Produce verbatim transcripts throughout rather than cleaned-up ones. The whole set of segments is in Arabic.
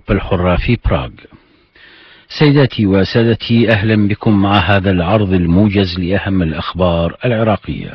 أوروبا الحرة في براغ. سيداتي وسادتي، أهلا بكم مع هذا العرض الموجز لأهم الأخبار العراقية.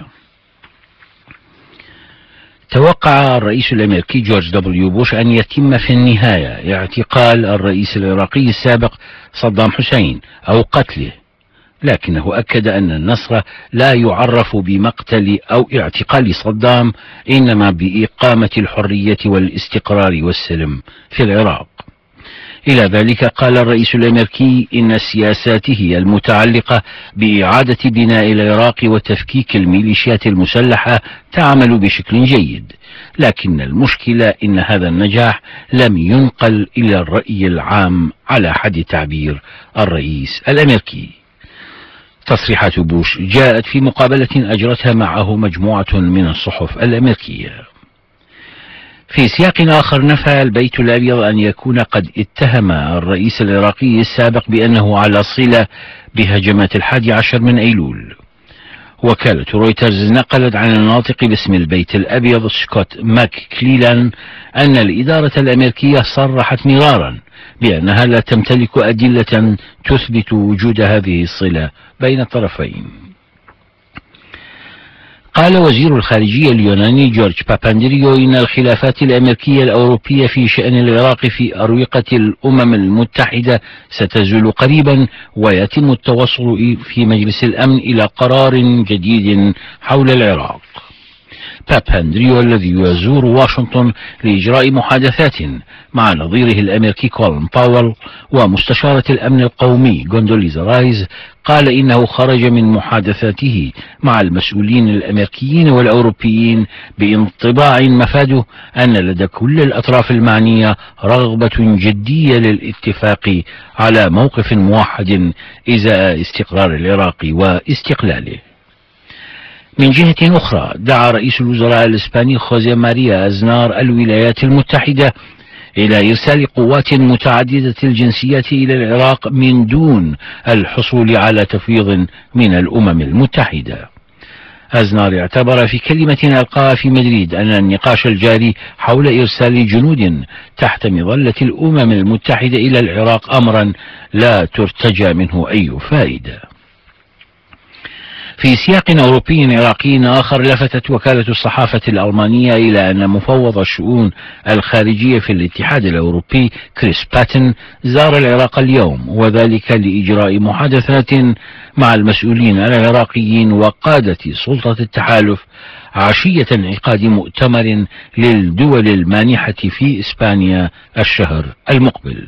توقع الرئيس الأمريكي جورج دبليو بوش أن يتم في النهاية اعتقال الرئيس العراقي السابق صدام حسين أو قتله، لكنه أكد أن النصر لا يعرف بمقتل أو اعتقال صدام، إنما بإقامة الحرية والاستقرار والسلم في العراق. إلى ذلك قال الرئيس الأمريكي إن سياساته المتعلقة بإعادة بناء العراق وتفكيك الميليشيات المسلحة تعمل بشكل جيد، لكن المشكلة إن هذا النجاح لم ينقل إلى الرأي العام على حد تعبير الرئيس الأمريكي. تصريحات بوش جاءت في مقابلة أجرتها معه مجموعة من الصحف الأمريكية. في سياق آخر، نفى البيت الأبيض أن يكون قد اتهم الرئيس العراقي السابق بأنه على صلة بهجمات الحادي عشر من أيلول. وكالة رويترز نقلت عن الناطق باسم البيت الأبيض سكوت ماك كليلان أن الإدارة الأمريكية صرحت مرارا بأنها لا تمتلك أدلة تثبت وجود هذه الصلة بين الطرفين. قال وزير الخارجية اليوناني جورج باباندريو إن الخلافات الأمريكية الأوروبية في شأن العراق في أروقة الأمم المتحدة ستزول قريبا، ويتم التوصل في مجلس الأمن إلى قرار جديد حول العراق. باباندريو الذي يزور واشنطن لإجراء محادثات مع نظيره الأمريكي كولين باول ومستشارة الأمن القومي غوندوليزا رايز قال إنه خرج من محادثاته مع المسؤولين الأمريكيين والأوروبيين بانطباع مفاده أن لدى كل الأطراف المعنية رغبة جدية للاتفاق على موقف موحد إزاء استقرار العراق واستقلاله. من جهة أخرى، دعا رئيس الوزراء الإسباني خوزيه ماريا أزنار الولايات المتحدة إلى إرسال قوات متعددة الجنسيات إلى العراق من دون الحصول على تفويض من الأمم المتحدة. أزنار اعتبر في كلمة ألقاها في مدريد أن النقاش الجاري حول إرسال جنود تحت مظلة الأمم المتحدة إلى العراق أمرا لا ترتجى منه أي فائدة. في سياق أوروبي عراقي آخر، لفتت وكالة الصحافة الألمانية إلى أن مفوض الشؤون الخارجية في الاتحاد الأوروبي كريس باتن زار العراق اليوم، وذلك لإجراء محادثات مع المسؤولين العراقيين وقادة سلطة التحالف عشية انعقاد مؤتمر للدول المانحة في إسبانيا الشهر المقبل.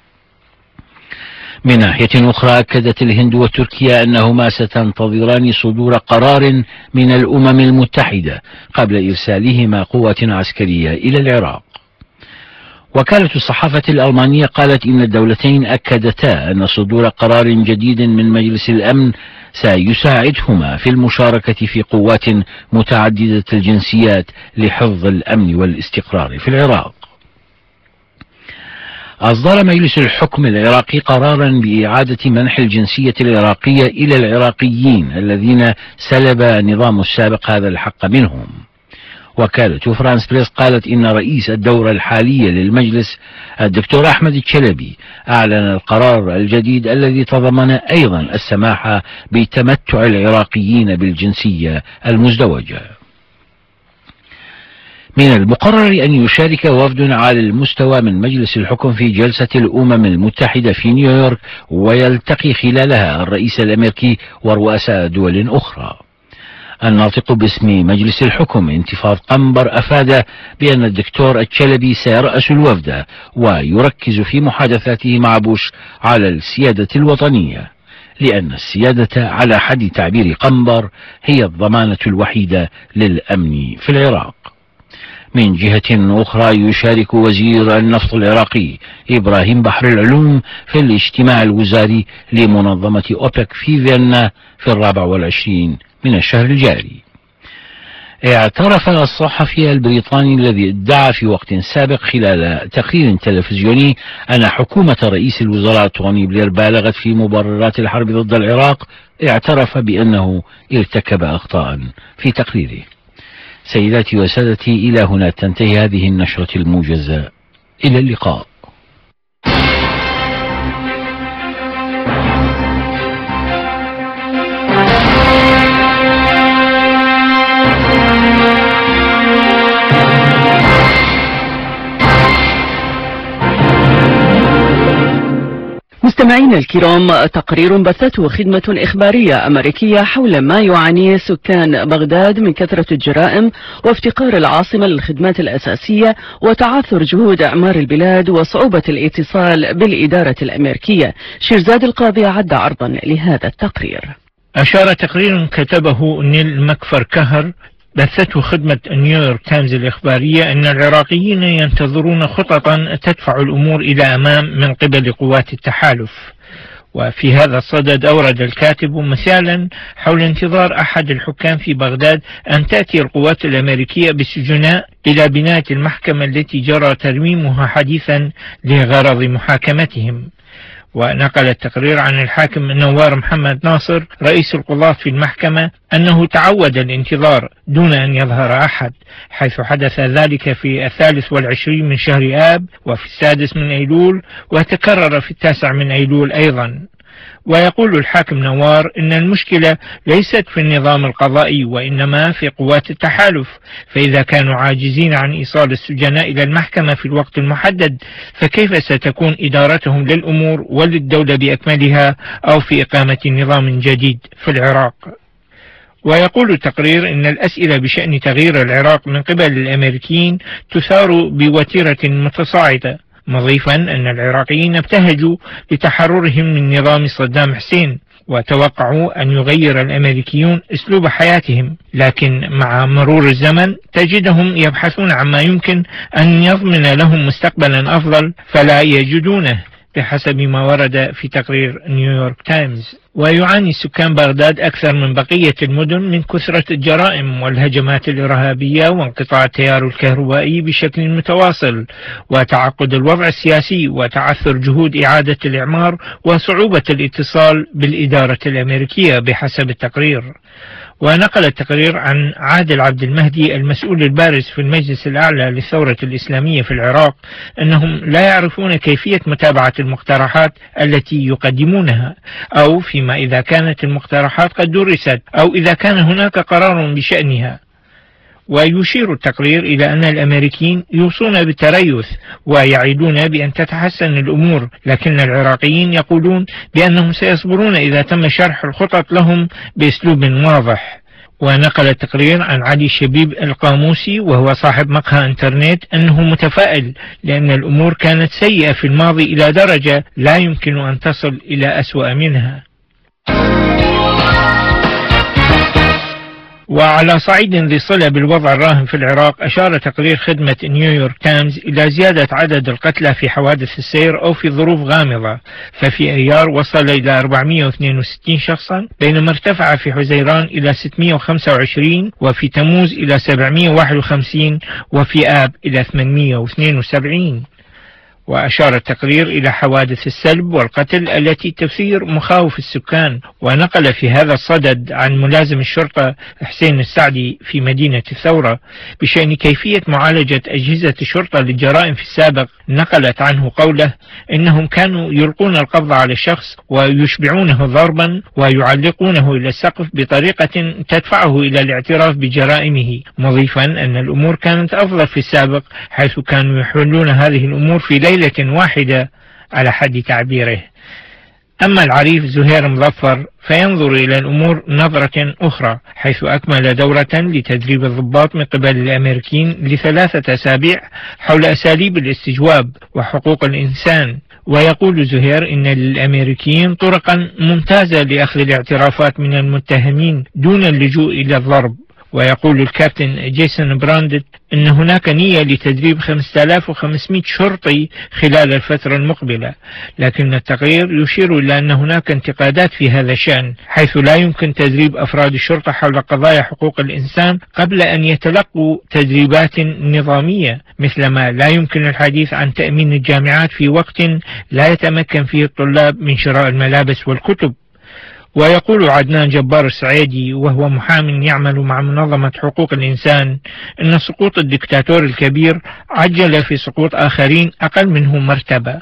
من ناحية أخرى، أكدت الهند وتركيا أنهما ستنتظران صدور قرار من الأمم المتحدة قبل إرسالهما قوات عسكرية إلى العراق. وكالة الصحافة الألمانية قالت إن الدولتين أكدتا أن صدور قرار جديد من مجلس الأمن سيساعدهما في المشاركة في قوات متعددة الجنسيات لحفظ الأمن والاستقرار في العراق. أصدر مجلس الحكم العراقي قرارا بإعادة منح الجنسية العراقية إلى العراقيين الذين سلب النظام السابق هذا الحق منهم. وكالة فرانس بريس قالت إن رئيس الدورة الحالية للمجلس الدكتور أحمد الشلبي أعلن القرار الجديد الذي تضمن أيضا السماح بتمتع العراقيين بالجنسية المزدوجة. من المقرر أن يشارك وفد على المستوى من مجلس الحكم في جلسة الأمم المتحدة في نيويورك، ويلتقي خلالها الرئيس الأمريكي ورؤساء دول أخرى. الناطق باسم مجلس الحكم انتفاض قنبر أفاد بأن الدكتور الشلبي سيرأس الوفد ويركز في محادثاته مع بوش على السيادة الوطنية، لأن السيادة على حد تعبير قنبر هي الضمانة الوحيدة للأمن في العراق. من جهة أخرى، يشارك وزير النفط العراقي إبراهيم بحر العلوم في الاجتماع الوزاري لمنظمة أوبك في فيينا في الرابع والعشرين من الشهر الجاري. اعترف الصحفي البريطاني الذي ادعى في وقت سابق خلال تقرير تلفزيوني أن حكومة رئيس الوزراء توني بلير بالغت في مبررات الحرب ضد العراق، اعترف بأنه ارتكب أخطاء في تقريره. سيداتي وسادتي، إلى هنا تنتهي هذه النشرة الموجزة. إلى اللقاء. مستمعينا الكرام، تقرير بثته خدمة إخبارية أمريكية حول ما يعانيه سكان بغداد من كثرة الجرائم وافتقار العاصمة للخدمات الأساسية وتعثر جهود إعمار البلاد وصعوبة الاتصال بالإدارة الأمريكية. شيرزاد القاضي عد عرضا لهذا التقرير. أشار تقرير كتبه نيل مكفركهر بثته خدمة نيويورك تايمز الإخبارية أن العراقيين ينتظرون خططا تدفع الأمور إلى أمام من قبل قوات التحالف. وفي هذا الصدد أورد الكاتب مثالا حول انتظار أحد الحكام في بغداد أن تأتي القوات الأمريكية بالسجناء إلى بناية المحكمة التي جرى ترميمها حديثا لغرض محاكمتهم. ونقل التقرير عن الحاكم نوار محمد ناصر رئيس القضاة في المحكمة أنه تعود الانتظار دون أن يظهر أحد، حيث حدث ذلك في الثالث والعشرين من شهر آب وفي السادس من أيلول وتكرر في التاسع من أيلول أيضا. ويقول الحاكم نوار إن المشكلة ليست في النظام القضائي وإنما في قوات التحالف، فإذا كانوا عاجزين عن إيصال السجناء إلى المحكمة في الوقت المحدد فكيف ستكون إدارتهم للأمور وللدولة بأكملها أو في إقامة نظام جديد في العراق. ويقول التقرير إن الأسئلة بشأن تغيير العراق من قبل الأمريكيين تثار بوتيرة متصاعدة، مضيفا أن العراقيين ابتهجوا لتحررهم من نظام صدام حسين وتوقعوا أن يغير الأمريكيون أسلوب حياتهم، لكن مع مرور الزمن تجدهم يبحثون عما يمكن أن يضمن لهم مستقبلا أفضل فلا يجدونه بحسب ما ورد في تقرير نيويورك تايمز. ويعاني سكان بغداد أكثر من بقية المدن من كثرة الجرائم والهجمات الإرهابية وانقطاع التيار الكهربائي بشكل متواصل وتعقد الوضع السياسي وتعثر جهود إعادة الإعمار وصعوبة الاتصال بالإدارة الأمريكية بحسب التقرير. ونقل التقرير عن عادل عبد المهدي المسؤول البارز في المجلس الأعلى للثورة الإسلامية في العراق أنهم لا يعرفون كيفية متابعة المقترحات التي يقدمونها، أو فيما إذا كانت المقترحات قد درست أو إذا كان هناك قرار بشأنها. ويشير التقرير إلى أن الأمريكيين يوصون بالتريث ويعيدون بأن تتحسن الأمور، لكن العراقيين يقولون بأنهم سيصبرون إذا تم شرح الخطط لهم بأسلوب واضح. ونقل التقرير عن علي شبيب القاموسي وهو صاحب مقهى انترنت أنه متفائل لأن الأمور كانت سيئة في الماضي إلى درجة لا يمكن أن تصل إلى أسوأ منها. وعلى صعيد ذي صلة بالوضع الراهن في العراق، أشار تقرير خدمة نيويورك تايمز إلى زيادة عدد القتلى في حوادث السير أو في ظروف غامضة، ففي أيار وصل إلى أربعمئة واثنين وستين شخصا، بينما ارتفع في حزيران إلى ستمئة وخمسة وعشرين وفي تموز إلى سبعمئة وواحد وخمسين وفي آب إلى ثمانمئة واثنين وسبعين. وأشار التقرير إلى حوادث السلب والقتل التي تثير مخاوف السكان. ونقل في هذا الصدد عن ملازم الشرطة حسين السعدي في مدينة الثورة بشأن كيفية معالجة أجهزة الشرطة للجرائم في السابق، نقلت عنه قوله إنهم كانوا يلقون القبض على الشخص ويشبعونه ضربا ويعلقونه إلى السقف بطريقة تدفعه إلى الاعتراف بجرائمه، مضيفا أن الأمور كانت أفضل في السابق حيث كانوا يحلون هذه الأمور في ليلة واحدة على حد تعبيره. أما العريف زهير مظفر فينظر إلى الأمور نظرة أخرى، حيث أكمل دورة لتدريب الضباط من قبل الأمريكيين لثلاثة أسابيع حول أساليب الاستجواب وحقوق الإنسان. ويقول زهير إن للأمريكيين طرقا ممتازة لأخذ الاعترافات من المتهمين دون اللجوء إلى الضرب. ويقول الكابتن جيسون براندت إن هناك نية لتدريب خمسة آلاف وخمسمئة شرطي خلال الفترة المقبلة، لكن التقرير يشير إلى أن هناك انتقادات في هذا الشأن، حيث لا يمكن تدريب أفراد الشرطة حول قضايا حقوق الإنسان قبل أن يتلقوا تدريبات نظامية، مثلما لا يمكن الحديث عن تأمين الجامعات في وقت لا يتمكن فيه الطلاب من شراء الملابس والكتب. ويقول عدنان جبار السعيدي وهو محام يعمل مع منظمة حقوق الإنسان إن سقوط الدكتاتور الكبير عجل في سقوط آخرين أقل منه مرتبة.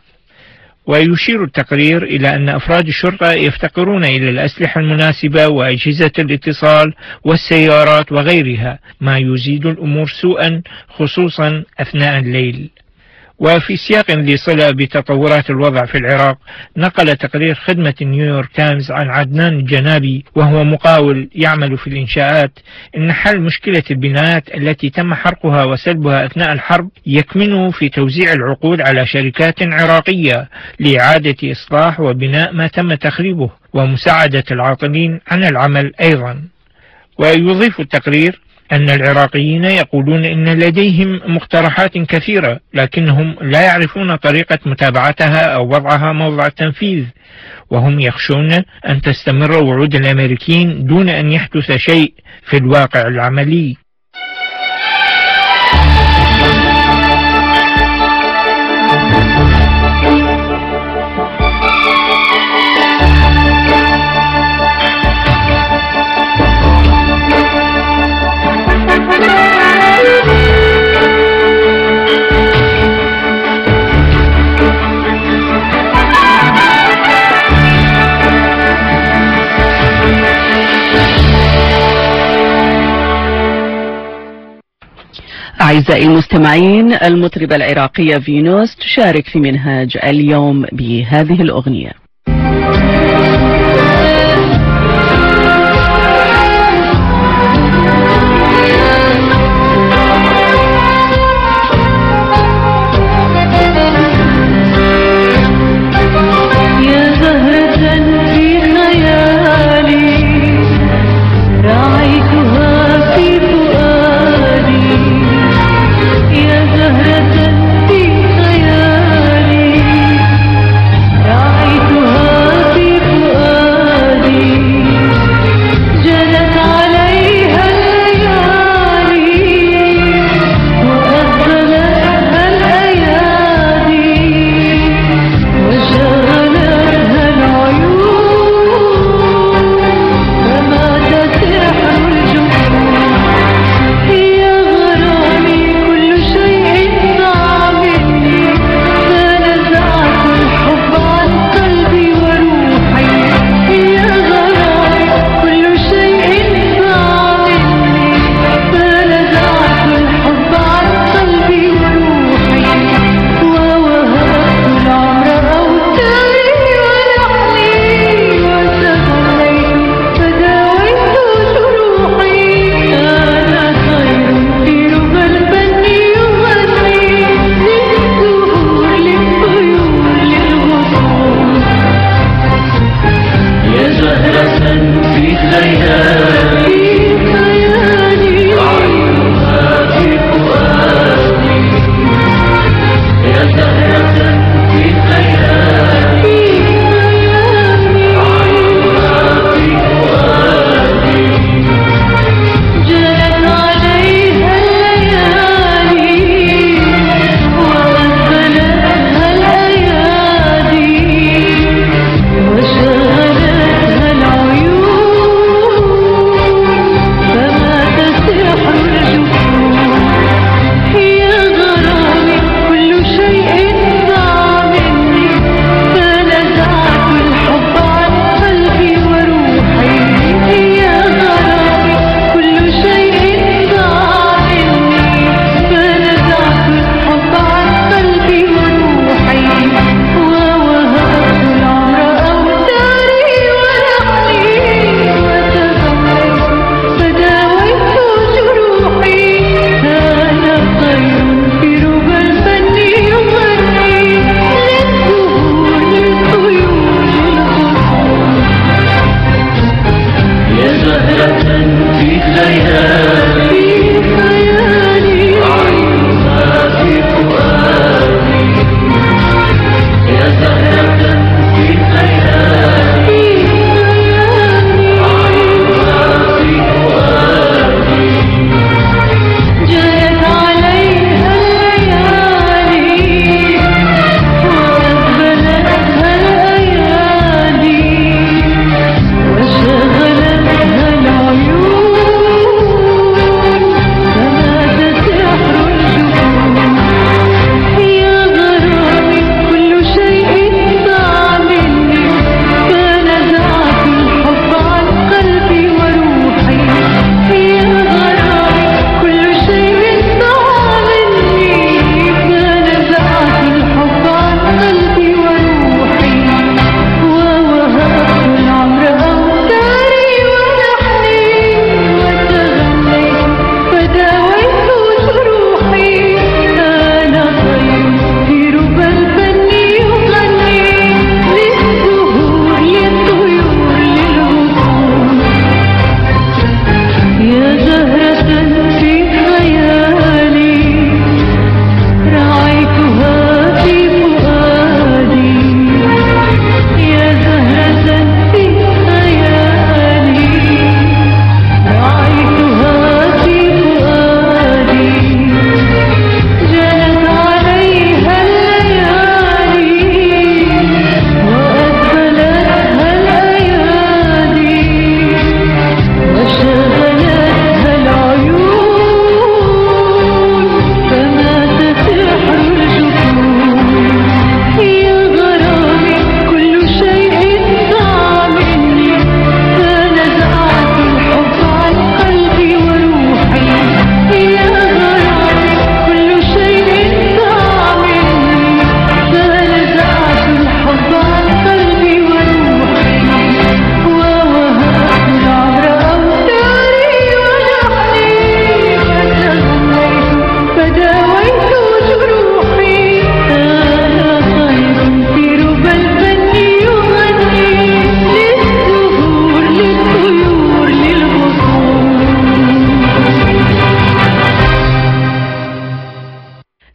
ويشير التقرير إلى أن أفراد الشرطة يفتقرون إلى الأسلحة المناسبة وأجهزة الاتصال والسيارات وغيرها، ما يزيد الأمور سوءا خصوصا أثناء الليل. وفي سياق ذي صلة بتطورات الوضع في العراق، نقل تقرير خدمة نيويورك تايمز عن عدنان الجنابي وهو مقاول يعمل في الإنشاءات إن حل مشكلة البنايات التي تم حرقها وسلبها أثناء الحرب يكمن في توزيع العقود على شركات عراقية لإعادة إصلاح وبناء ما تم تخريبه ومساعدة العاطلين عن العمل أيضا. ويضيف التقرير أن العراقيين يقولون إن لديهم مقترحات كثيرة لكنهم لا يعرفون طريقة متابعتها أو وضعها موضع التنفيذ، وهم يخشون أن تستمر وعود الأمريكيين دون أن يحدث شيء في الواقع العملي. أعزائي المستمعين، المطربة العراقية فينوس تشارك في منهاج اليوم بهذه الأغنية. رأيت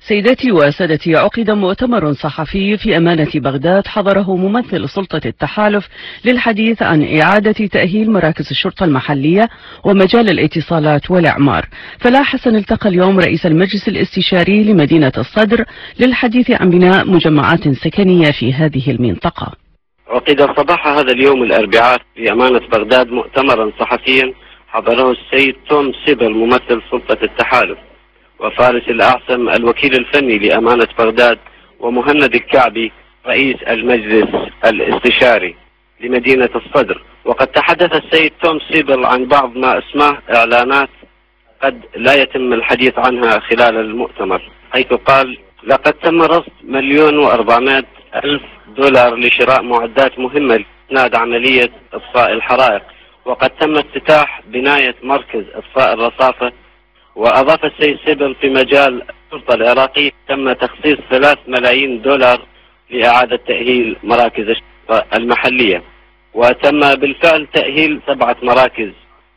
سيداتي وسادتي، عقد مؤتمر صحفي في أمانة بغداد حضره ممثل سلطة التحالف للحديث عن إعادة تأهيل مراكز الشرطة المحلية ومجال الاتصالات والإعمار. فلا حسن التقى اليوم رئيس المجلس الاستشاري لمدينة الصدر للحديث عن بناء مجمعات سكنية في هذه المنطقة. عقد صباح هذا اليوم الأربعاء في أمانة بغداد مؤتمرا صحفيا حضره السيد توم سيبل ممثل سلطة التحالف، وفارس الأعسم الوكيل الفني لأمانة بغداد، ومهند الكعبي رئيس المجلس الاستشاري لمدينة الصدر. وقد تحدث السيد توم سيبل عن بعض ما اسماه إعلانات قد لا يتم الحديث عنها خلال المؤتمر، حيث قال: لقد تم رصد مليون وأربعمائة ألف دولار لشراء معدات مهمة لإسناد عملية إطفاء الحرائق، وقد تم افتتاح بناية مركز إطفاء الرصافة. وأضاف السيد سيبل: في مجال الشرطة العراقي تم تخصيص ثلاث ملايين دولار لإعادة تأهيل مراكز الشرطة المحلية، وتم بالفعل تأهيل سبعة مراكز.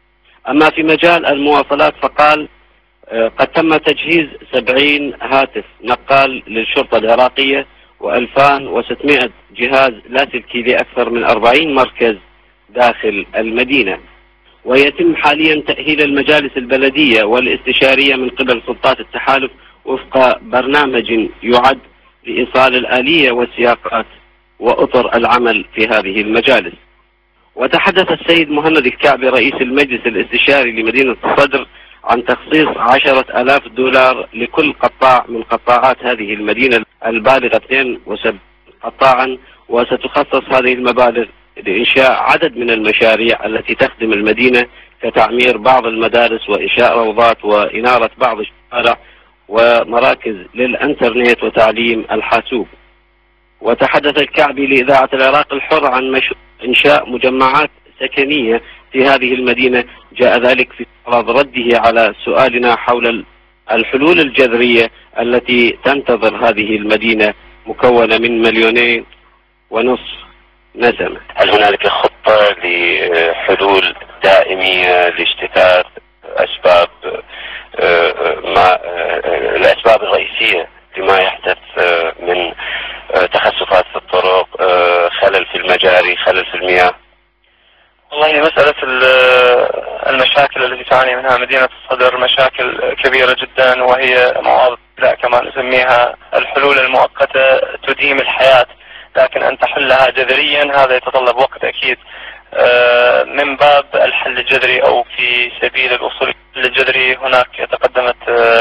أما في مجال المواصلات فقال: قد تم تجهيز سبعين هاتف نقال للشرطة العراقية وألفان وستمائة جهاز لاسلكي لأكثر من أربعين مركز داخل المدينة. ويتم حاليا تأهيل المجالس البلدية والاستشارية من قبل سلطات التحالف وفق برنامج يعد لإيصال الآلية والسياقات وأطر العمل في هذه المجالس. وتحدث السيد مهند الكعبي رئيس المجلس الاستشاري لمدينة الصدر عن تخصيص عشرة آلاف دولار لكل قطاع من قطاعات هذه المدينة البالغة اثنين وسبعين قطاعا، وستخصص هذه المبالغ لإنشاء عدد من المشاريع التي تخدم المدينة كتعمير بعض المدارس وإنشاء روضات وإنارة بعض الشوارع ومراكز للإنترنت وتعليم الحاسوب. وتحدث الكعبي لإذاعة العراق الحر عن مشروع إنشاء مجمعات سكنية في هذه المدينة، جاء ذلك في عرض رده على سؤالنا حول الحلول الجذرية التي تنتظر هذه المدينة مكونة من مليونين ونصف نسمة. هل هنالك خطة لحلول دائمية لاجتثاث أسباب ما الأسباب الرئيسية لما يحدث من تخسفات في الطرق، خلل في المجاري، خلل في المياه؟ والله مسألة المشاكل التي تعاني منها مدينة الصدر مشاكل كبيرة جدا، وهي مواضيع كما نسميها الحلول المؤقتة تديم الحياة، لكن أن تحلها جذريا هذا يتطلب وقت أكيد. من باب الحل الجذري أو في سبيل الوصول للحل الجذري هناك تقدمت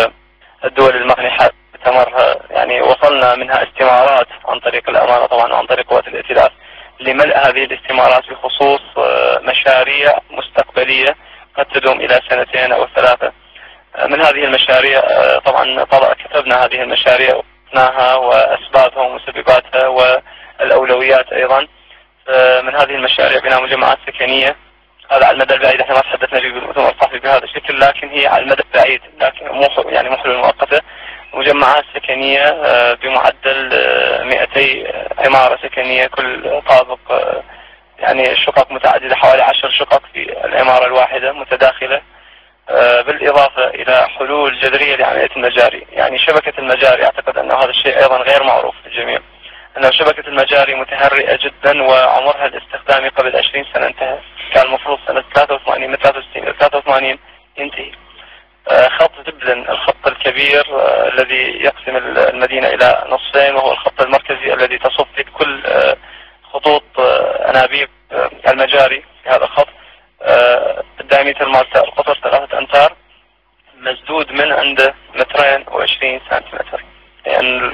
الدول المانحة تمرها، يعني وصلنا منها استمارات عن طريق الأمانة طبعا وعن طريق قوات الائتلاف لملء هذه الاستمارات بخصوص مشاريع مستقبلية قد تدوم إلى سنتين أو ثلاثة. من هذه المشاريع طبعا كتبنا هذه المشاريع وقفناها وأسبابها ومسبباتها والأولويات أيضا. من هذه المشاريع بناء مجمعات سكنية، هذا على المدى البعيد، احنا ما تحدثنا فيه بالمؤتمر الصحفي بهذا الشكل، لكن هي على المدى البعيد، لكن مو يعني مو حلول مؤقتة. مجمعات سكنية بمعدل مئتي عمارة سكنية، كل طابق يعني شقق متعددة، حوالي عشر شقق في العمارة الواحدة متداخلة، بالإضافة إلى حلول جذرية لعملية المجاري. يعني شبكة المجاري أعتقد أن هذا الشيء أيضا غير معروف للجميع، أن شبكة المجاري متهرئة جدا وعمرها الاستخدامي قبل عشرين سنة انتهى، كان المفروض سنة ثلاثة وثمانين من ثلاثة وستين إلى ثلاثة وثمانين ينتهي. خط دبلن الخط الكبير الذي يقسم المدينة إلى نصفين، وهو الخط المركزي الذي تصف فيه كل خطوط أنابيب المجاري في هذا الخط. الدايمتر مالته القطر ثلاثة أمتار، مسدود من عنده مترين وعشرين سنتيمتر، يعني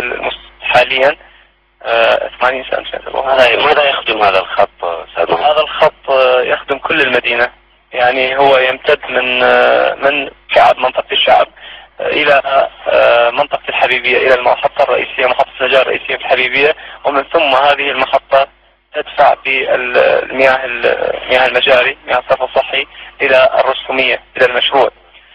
حاليا ثمانين سنتيمتر. ماذا يخدم هذا الخط؟ هذا الخط يخدم كل المدينة، يعني هو يمتد من من شعب منطقة الشعب إلى منطقة الحبيبية، إلى المحطة الرئيسية، محطة النجار الرئيسية في الحبيبية، ومن ثم هذه المحطة تدفع بالمياه مياه المجاري، مياه الصرف الصحي، إلى الرسومية، إلى المشروع.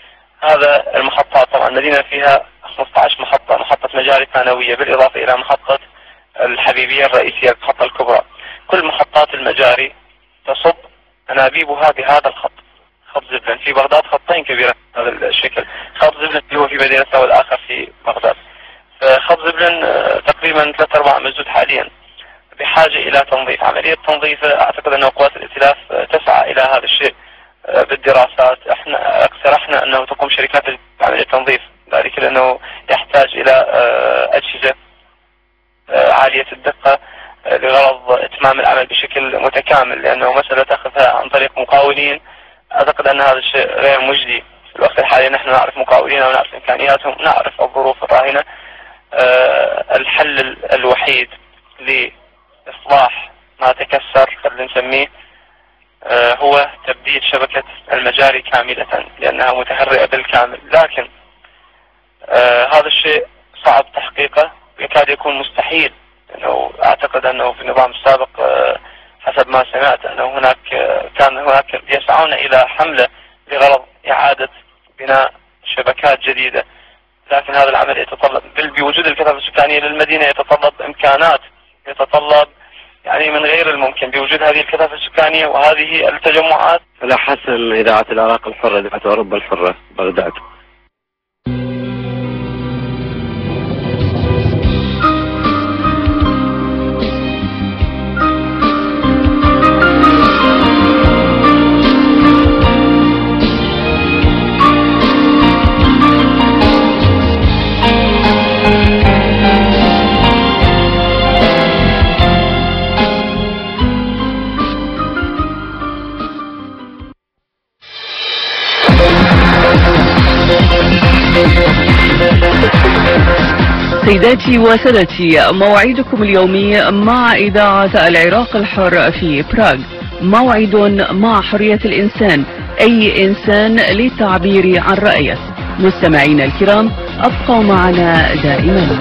هذا المحطات طبعا المدينة فيها خمسة عشر محطة، محطة مجاري ثانوية، بالإضافة إلى محطة الحبيبية الرئيسية، المحطة الكبرى. كل محطات المجاري تصب أنابيبها بهذا الخط، خط زبلن. في بغداد خطين كبيرة هذا الشكل، خط زبلن اللي هو في مدينة والآخر في بغداد. فخط زبلن تقريبا ثلاث أرباع مسدود حاليا، بحاجة إلى تنظيف. عملية تنظيف أعتقد أن قوات الائتلاف تسعى إلى هذا الشيء بالدراسات. احنا اقترحنا أنه تقوم شركات بعملية تنظيف، ذلك لأنه يحتاج إلى أجهزة عالية الدقة لغرض إتمام العمل بشكل متكامل، لأنه مسألة أخذها عن طريق مقاولين أعتقد أن هذا الشيء غير مجدي. في الوقت الحالي نحن نعرف مقاولين ونعرف إمكانياتهم، نعرف الظروف الراهنة. الحل الوحيد لإصلاح ما تكسر خلينا نسميه هو تبديل شبكة المجاري كاملة، لأنها متهرئة بالكامل. لكن هذا الشيء صعب تحقيقه، يكاد يكون مستحيل، لأنه أعتقد أنه في النظام السابق حسب ما سمعت أنه هناك كان هناك يسعون إلى حملة لغرض إعادة بناء شبكات جديدة، لكن هذا العمل يتطلب بوجود الكثافة السكانية للمدينة، يتطلب إمكانات، يتطلب يعني من غير الممكن بوجود هذه الكثافة السكانية وهذه التجمعات. على حسن إذاعة العراق الحرة، إذاعة أوروبا الحرة، بغداد. سيداتي وسادتي، موعدكم اليومي مع إذاعة العراق الحر في براغ، موعد مع حرية الإنسان، أي إنسان للتعبير عن رأيه. مستمعينا الكرام، أبقوا معنا دائما.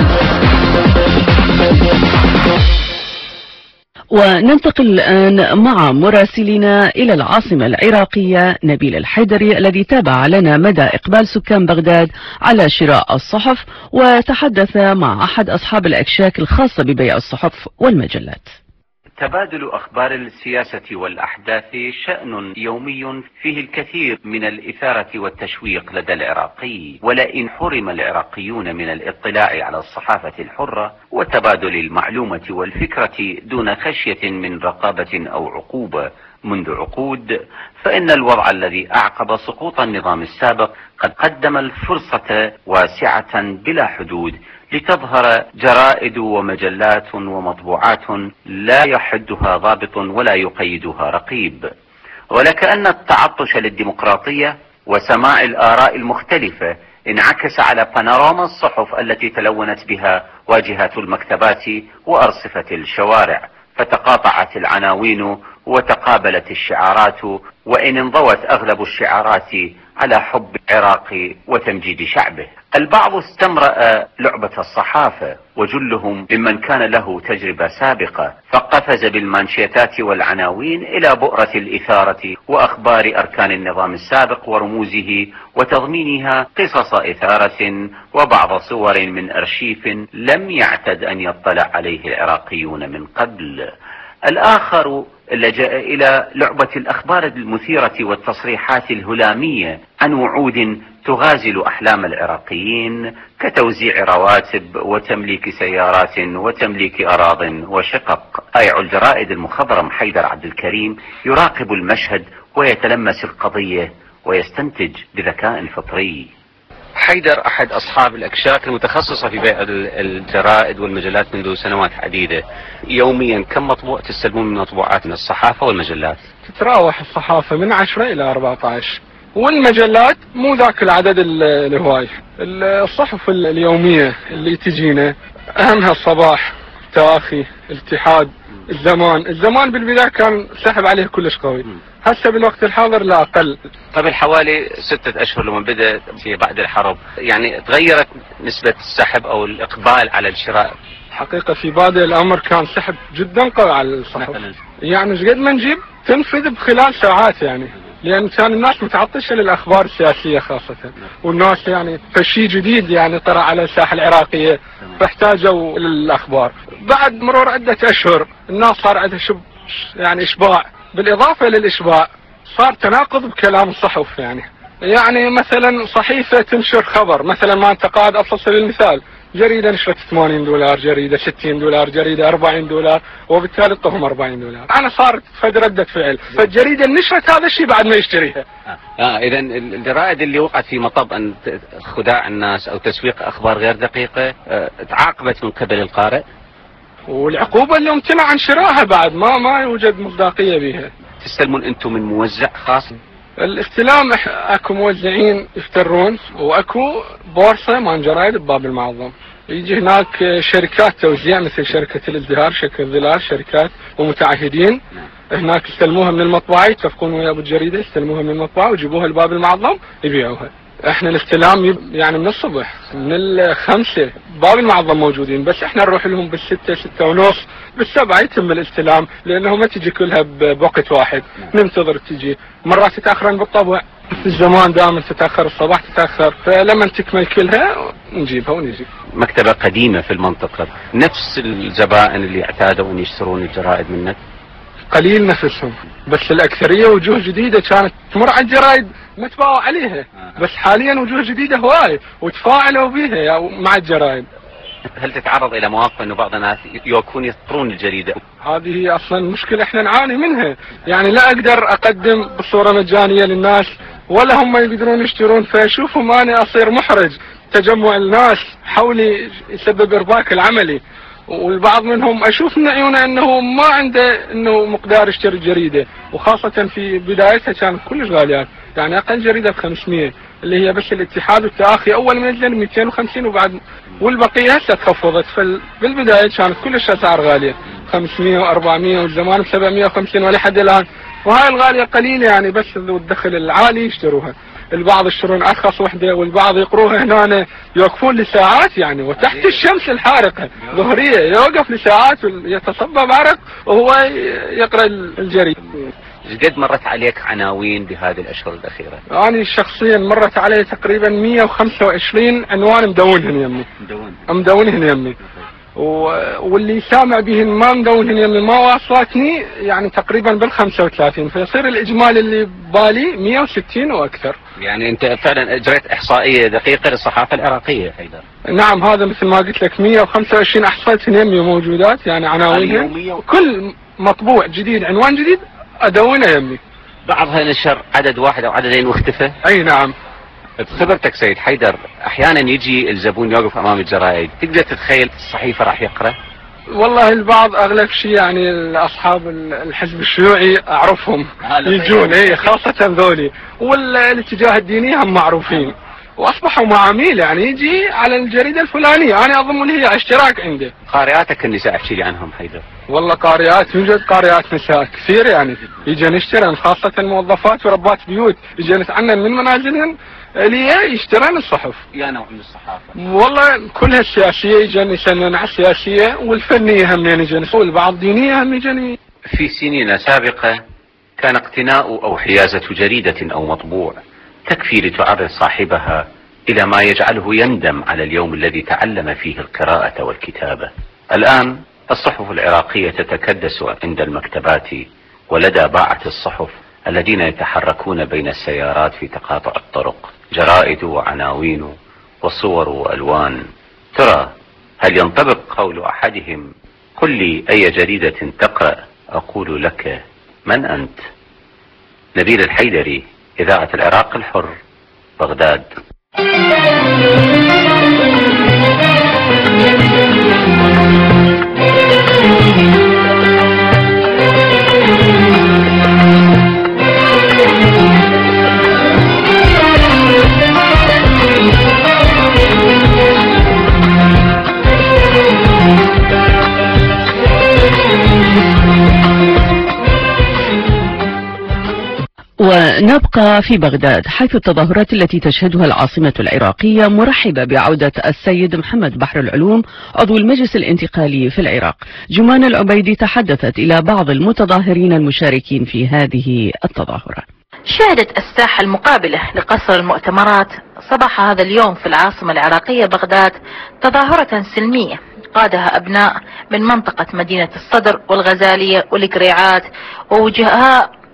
وننتقل الآن مع مراسلنا إلى العاصمة العراقية نبيل الحيدري، الذي تابع لنا مدى إقبال سكان بغداد على شراء الصحف، وتحدث مع أحد أصحاب الأكشاك الخاصة ببيع الصحف والمجلات. تبادل أخبار السياسة والأحداث شأن يومي فيه الكثير من الإثارة والتشويق لدى العراقي، ولئن حرم العراقيون من الاطلاع على الصحافة الحرة وتبادل المعلومة والفكرة دون خشية من رقابة أو عقوبة منذ عقود، فإن الوضع الذي أعقب سقوط النظام السابق قد قدم الفرصة واسعة بلا حدود لتظهر جرائد ومجلات ومطبوعات لا يحدها ضابط ولا يقيدها رقيب، ولكأن التعطش للديمقراطية وسماع الآراء المختلفة انعكس على بانوراما الصحف التي تلونت بها واجهات المكتبات وأرصفة الشوارع، فتقاطعت العناوين وتقابلت الشعارات، وإن انضوت أغلب الشعارات على حب العراق وتمجيد شعبه. البعض استمرأ لعبة الصحافة، وجلهم ممن كان له تجربة سابقة، فقفز بالمانشيتات والعناوين إلى بؤرة الإثارة وأخبار أركان النظام السابق ورموزه وتضمينها قصص إثارة وبعض صور من أرشيف لم يعتد أن يطلع عليه العراقيون من قبل. الآخر لجأ إلى لعبة الأخبار المثيرة والتصريحات الهلامية عن وعود تغازل أحلام العراقيين كتوزيع رواتب وتمليك سيارات وتمليك أراض وشقق. أيع الجرائد المخضرم حيدر عبد الكريم يراقب المشهد ويتلمس القضية ويستنتج بذكاء فطري. حيدر أحد أصحاب الأكشاك المتخصصة في بيع الجرائد والمجلات منذ سنوات عديدة، يوميا كم مطبوع تستلمون من مطبوعات من الصحافة والمجلات؟ تتراوح الصحافة من عشرة إلى أربعة عشر، والمجلات مو ذاك العدد الهواي. الصحف اليومية اللي تجينا أهمها الصباح، تواخي، الاتحاد، الزمان. الزمان بالبداية كان سحب عليه كلش قوي، هسه بالوقت الحاضر لا أقل. قبل حوالي ستة أشهر لما بدأت في بعد الحرب، يعني تغيرت نسبة السحب أو الإقبال على الشراء؟ حقيقة في بادئ الأمر كان سحب جدا قوي على الصحف، يعني قد ما نجيب تنفذ بخلال ساعات، يعني لأن كان الناس متعطشة للأخبار السياسية خاصة، والناس يعني فشي جديد يعني طرأ على الساحة العراقية فاحتاجوا للأخبار. بعد مرور عدة أشهر الناس صار عندها شب يعني إشباع، بالإضافة للإشباع صار تناقض بكلام الصحف. يعني يعني مثلا صحيفة تنشر خبر، مثلا ما انت قاعد على سبيل المثال جريدة نشرت ثمانين دولار، جريدة ستين دولار، جريدة أربعين دولار، وبالتالي طهم أربعين دولار. انا صارت فد ردة فعل، فالجريدة اللي نشرت هذا الشيء بعد ما يشتريها. اه, آه اذا الجرائد اللي وقعت في مطب ان خداع الناس او تسويق اخبار غير دقيقة آه تعاقبت من قبل القارئ، والعقوبة اللي امتنع عن شرائها بعد ما ما يوجد مصداقية بها. تستلمون انتم من موزع خاص؟ الاستلام اكو موزعين يفترون، واكو بورصة مان جرايد بباب المعظم. يجي هناك شركات توزيع مثل شركة الازدهار، شركة ظلال، شركات ومتعهدين هناك يستلموها من المطبعة، يتفقون ويا ابو الجريدة يستلموها من المطبعة ويجيبوها لباب المعظم يبيعوها. احنا الاستلام يعني من الصبح من الخمسة باب المعظم موجودين، بس احنا نروح لهم بالستة ستة ونص بالسبعة يتم الاستلام، لانه ما تجي كلها بوقت واحد، ننتظر تجي، مرات تتأخرن بالطبع، في الزمان دائما تتأخر، الصباح تتأخر، فلما تكمل كلها نجيبها ونجي. مكتبة قديمة في المنطقة، نفس الزبائن اللي اعتادوا ان يشترون الجرائد منك؟ قليل نفسهم، بس الأكثرية وجوه جديدة كانت تمر على الجرائد ما تباعوا عليها، بس حاليا وجوه جديدة هواي وتفاعلوا بها مع الجرائد. هل تتعرض إلى مواقف أنه بعض الناس يكون يسطرون الجريدة؟ هذه هي أصلا مشكلة احنا نعاني منها، يعني لا أقدر أقدم بصورة مجانية للناس ولا هم يقدرون يشترون، فيشوفهم أنا أصير محرج، تجمع الناس حولي يسبب إرباك العملي، والبعض منهم اشوف من عيونه انه ما عنده انه مقدار يشتري جريده، وخاصه في بدايتها كانت كلش غاليات، يعني اقل جريده ب خمسمية اللي هي بس الاتحاد والتآخي اول ما نزل مئتين وخمسين وبعد والبقيه هسه تخفضت، فبالبدايه كانت كلش اسعار غاليه خمسمية وأربعمية والزمان ب سبعمية وخمسين ولحد الان، وهاي الغاليه قليله يعني بس ذو الدخل العالي يشتروها. البعض يشترون ارخص وحده والبعض يقروها هنا يوقفون لساعات يعني، وتحت الشمس الحارقه ظهريه يوقف لساعات يتصبب عرق وهو يقرا الجريده. قد مرت عليك عناوين بهذه الاشهر الاخيره؟ انا شخصيا مرت علي تقريبا مية وخمسة وعشرين عنوان مدونهن يمي. مدون مدونهن يمي. واللي سامع بهن ما مدونهن يمي ما واصلتني يعني تقريبا بالخمسة وثلاثين، فيصير الاجمالي اللي ببالي مية وستين واكثر. يعني انت فعلا اجريت احصائيه دقيقه للصحافه العراقيه حيدر؟ نعم، هذا مثل ما قلت لك مية وخمسة وعشرين احصائيتهن يمي موجودات، يعني عناوينها كل مطبوع جديد عنوان جديد ادونه يمي. بعضها نشر عدد واحد او عددين واختفى؟ اي نعم. بخبرتك سيد حيدر احيانا يجي الزبون يوقف امام الجرائد، تقدر تتخيل الصحيفه راح يقرا؟ والله البعض اغلب شيء يعني اصحاب الحزب الشيوعي اعرفهم يجون، اي خاصه ذولي، والاتجاه الديني هم معروفين واصبحوا معاميل، يعني يجي على الجريده الفلانيه انا اضم لي اشتراك عنده. قارئاتك النساء احكي لي عنهم حيدر. والله قارئات يوجد قارئات نساء كثير، يعني يجي نشترن خاصه موظفات وربات بيوت يجي نتعنن من منازلهن اللي يشترن الصحف. يا نوع من الصحافه؟ والله كلها السياسيه يجي يسنن على السياسيه، والفنيه هم يجي، والبعض دينيه هم يجي. في سنين سابقه كان اقتناء او حيازه جريده او مطبوع تكفي لتعرض صاحبها إلى ما يجعله يندم على اليوم الذي تعلم فيه القراءة والكتابة. الآن الصحف العراقية تتكدس عند المكتبات ولدى باعة الصحف الذين يتحركون بين السيارات في تقاطع الطرق، جرائد وعناوين وصور وألوان. ترى هل ينطبق قول أحدهم: قل لي أي جريدة تقرأ أقول لك من أنت؟ نبيل الحيدري، إذاعة العراق الحر، بغداد. ونبقى في بغداد، حيث التظاهرات التي تشهدها العاصمة العراقية مرحبة بعودة السيد محمد بحر العلوم عضو المجلس الانتقالي في العراق. جمان العبيدي تحدثت إلى بعض المتظاهرين المشاركين في هذه التظاهرة. شهدت الساحة المقابلة لقصر المؤتمرات صباح هذا اليوم في العاصمة العراقية بغداد تظاهرة سلمية قادها أبناء من منطقة مدينة الصدر والغزالية والقريعات ووجهاء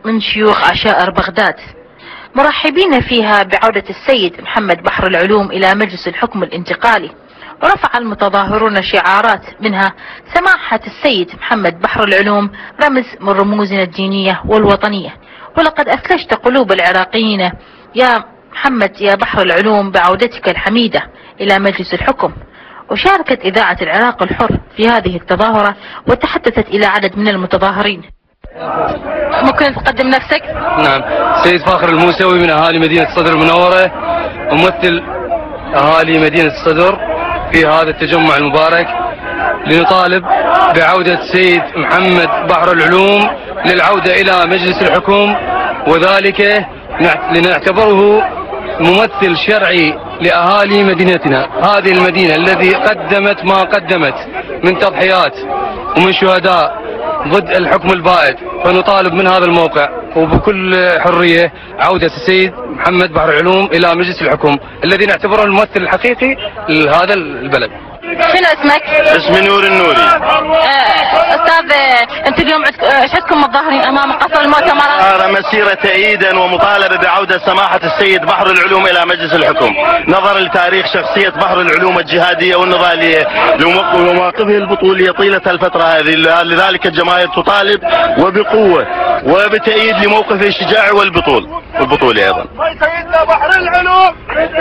من شيوخ عشائر بغداد مرحبين فيها بعودة السيد محمد بحر العلوم إلى مجلس الحكم الانتقالي. ورفع المتظاهرون شعارات منها سماحة السيد محمد بحر العلوم رمز من رموزنا الدينية والوطنية، ولقد أثلجت قلوب العراقيين يا محمد يا بحر العلوم بعودتك الحميدة إلى مجلس الحكم. وشاركت إذاعة العراق الحر في هذه التظاهرة وتحدثت إلى عدد من المتظاهرين. ممكن تقدم نفسك؟ نعم، سيد فاخر الموسوي من أهالي مدينة الصدر المنورة، ممثل أهالي مدينة الصدر في هذا التجمع المبارك، لنطالب بعودة السيد محمد بحر العلوم للعودة إلى مجلس الحكم، وذلك لنعتبره ممثل شرعي لأهالي مدينتنا، هذه المدينة الذي قدمت ما قدمت من تضحيات ومن شهداء ضد الحكم البائد. فنطالب من هذا الموقع وبكل حرية عودة السيد محمد بحر العلوم إلى مجلس الحكم الذي نعتبره الممثل الحقيقي لهذا البلد. شنو اسمك؟ اسمي نور النوري. استاذ انت اليوم شفتكم متظاهرين امام قصر المؤتمرات؟ مسيرة تأييدا ومطالبة بعودة سماحة السيد بحر العلوم الى مجلس الحكم، نظرا لتاريخ شخصية بحر العلوم الجهادية والنضالية ومواقفه البطولية طيلة الفترة هذه. لذلك الجماهير تطالب وبقوة وبتأييد لموقفه الشجاعي والبطول والبطولي ايضا. سيدنا بحر العلوم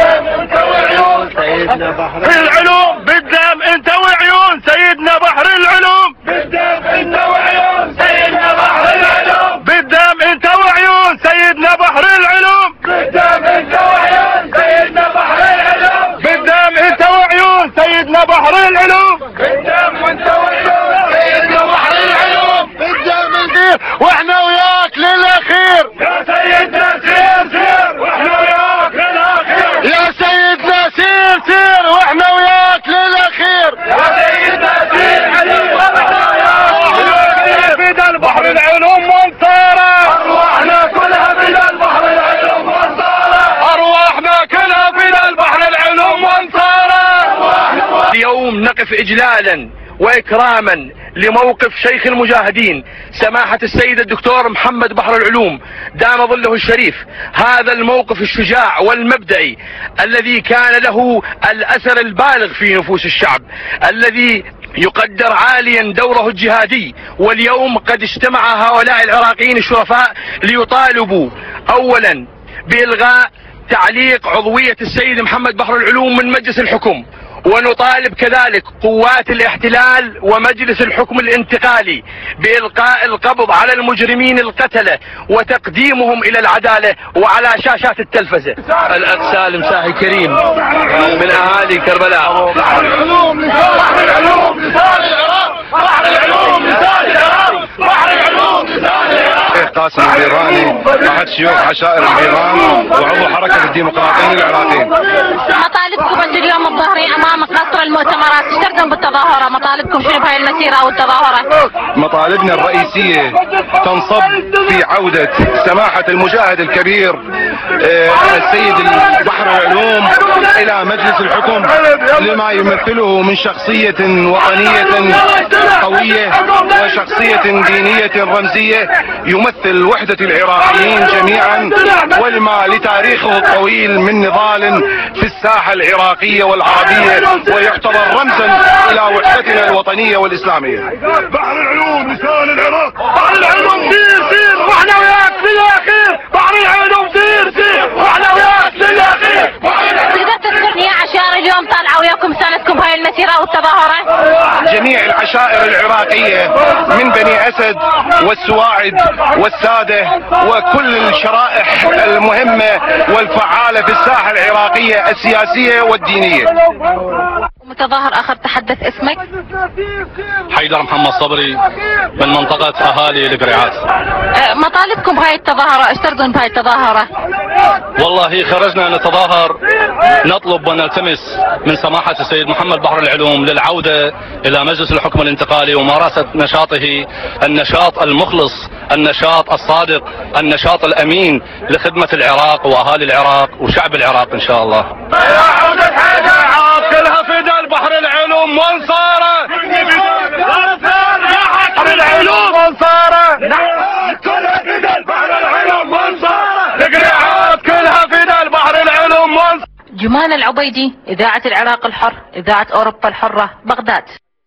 سيدنا بحر العلوم بالدم انت وعيون سيدنا بحر العلوم بالدم انت وعيون سيدنا بحر العلوم بالدم انت وعيون سيدنا بحر العلوم بالدم انت وعيون سيدنا بحر العلوم بالدم انت وعيون سيدنا بحر العلوم بالدم انت وعيون سيدنا بحر العلوم بالدم انت واحنا وياك للاخير يا سيدنا سير سير واحنا وياك للاخير يا سيدنا سير سير واحنا وياك للاخير يا سيدنا سير علي واحنا وياك للاخير بدا البحر العلوم وانصاره ارواحنا كلها بدا البحر العلوم وانصاره ارواحنا كلها بدا البحر العلوم وانصاره. اليوم نقف اجلالا واكراما لموقف شيخ المجاهدين سماحة السيد الدكتور محمد بحر العلوم دام ظله الشريف. هذا الموقف الشجاع والمبدئي الذي كان له الأثر البالغ في نفوس الشعب، الذي يقدر عاليا دوره الجهادي. واليوم قد اجتمع هؤلاء العراقيين الشرفاء ليطالبوا اولا بإلغاء تعليق عضوية السيد محمد بحر العلوم من مجلس الحكم، ونطالب كذلك قوات الاحتلال ومجلس الحكم الانتقالي بإلقاء القبض على المجرمين القتلة وتقديمهم إلى العدالة وعلى شاشات التلفزة. الأخ سالم ساحي كريم من أهالي كربلاء. بحر العلوم بحر العلوم لسان العراق بحر العلوم لسان العراق بحر العلوم لسان العراق. قاسم البيراني أحد شيوخ عشائر البيران وعضو حركة الديمقراطيين العراقيين. مطالبكم انتم اليوم متظاهرين امام قصر المؤتمرات، ايش تردون بالتظاهرة؟ مطالبكم شنو بهاي المسيرة او التظاهرة؟ مطالبنا الرئيسية تنصب في عودة سماحة المجاهد الكبير السيد بحر العلوم إلى مجلس الحكم لما يمثله من شخصية وطنية قوية وشخصية دينية رمزية يمثل وحدة العراقيين جميعا، ولما لتاريخه الطويل من نضال في الساحة العراقية والعربية ويعتبر رمزا إلى وحدتنا الوطنية والإسلامية. بحر العلوم لسان العراق بحر العلوم سير سير واحنا وياك للأخير بحر العلوم سير سير واحنا وياك للأخير. تقدر تذكرني يا عشائر اليوم طالعة وياكم ساندكم بهاي المسيرة والتظاهرة؟ جميع العشائر العراقية من بني أسد والسواعد والسادة وكل الشرائح المهمة والفعالة في الساحة العراقية السياسية والدينية. متظاهر آخر تحدث، اسمك؟ حيدر محمد صبري من منطقة أهالي القريعات. مطالبكم بهاي التظاهرة، ايش تردون بهاي التظاهرة؟ والله خرجنا نتظاهر نطلب ونلتمس من سماحة السيد محمد بحر العلوم للعودة إلى مجلس الحكم الانتقالي وممارسة نشاطه النشاط المخلص، النشاط الصادق، النشاط الأمين لخدمة العراق وأهالي العراق وشعب العراق إن شاء الله. كلها فدا البحر العلوم وانصاره بحر العلوم وانصاره كلها فدا البحر جمان العبيدي، إذاعة العراق الحر، إذاعة أوروبا الحرة، بغداد.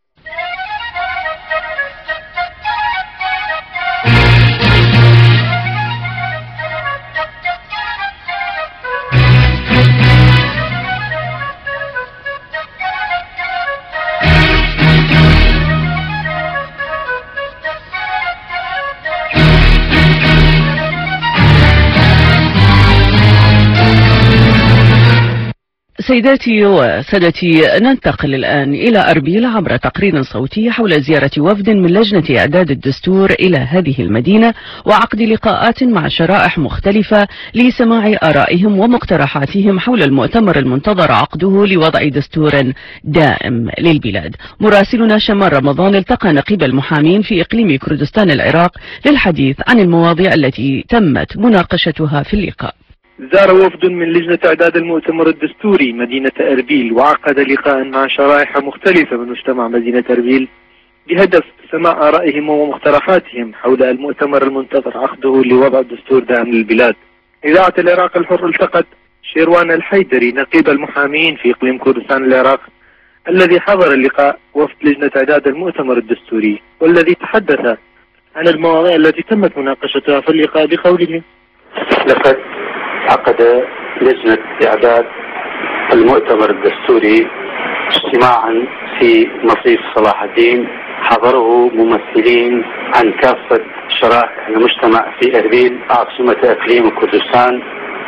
سيداتي وسادتي، ننتقل الآن إلى أربيل عبر تقرير صوتي حول زيارة وفد من لجنة إعداد الدستور إلى هذه المدينة وعقد لقاءات مع شرائح مختلفة لسماع آرائهم ومقترحاتهم حول المؤتمر المنتظر عقده لوضع دستور دائم للبلاد. مراسلنا شمال رمضان التقى نقيب المحامين في إقليم كردستان العراق للحديث عن المواضيع التي تمت مناقشتها في اللقاء. زار وفد من لجنة إعداد المؤتمر الدستوري مدينة أربيل وعقد لقاء مع شرائح مختلفة من مجتمع مدينة أربيل بهدف سماع آرائهم ومقترحاتهم حول المؤتمر المنتظر عقده لوضع دستور دائم للبلاد. إذاعة العراق الحر التقت شيروان الحيدري نقيب المحامين في إقليم كردستان العراق الذي حضر اللقاء وفد لجنة إعداد المؤتمر الدستوري، والذي تحدث عن المواضيع التي تمت مناقشتها في اللقاء بقوله: لقد عقد لجنة إعداد المؤتمر الدستوري اجتماعا في مصيف صلاح الدين حضره ممثلين عن كافة شرائح المجتمع في أربيل عاصمة إقليم كردستان،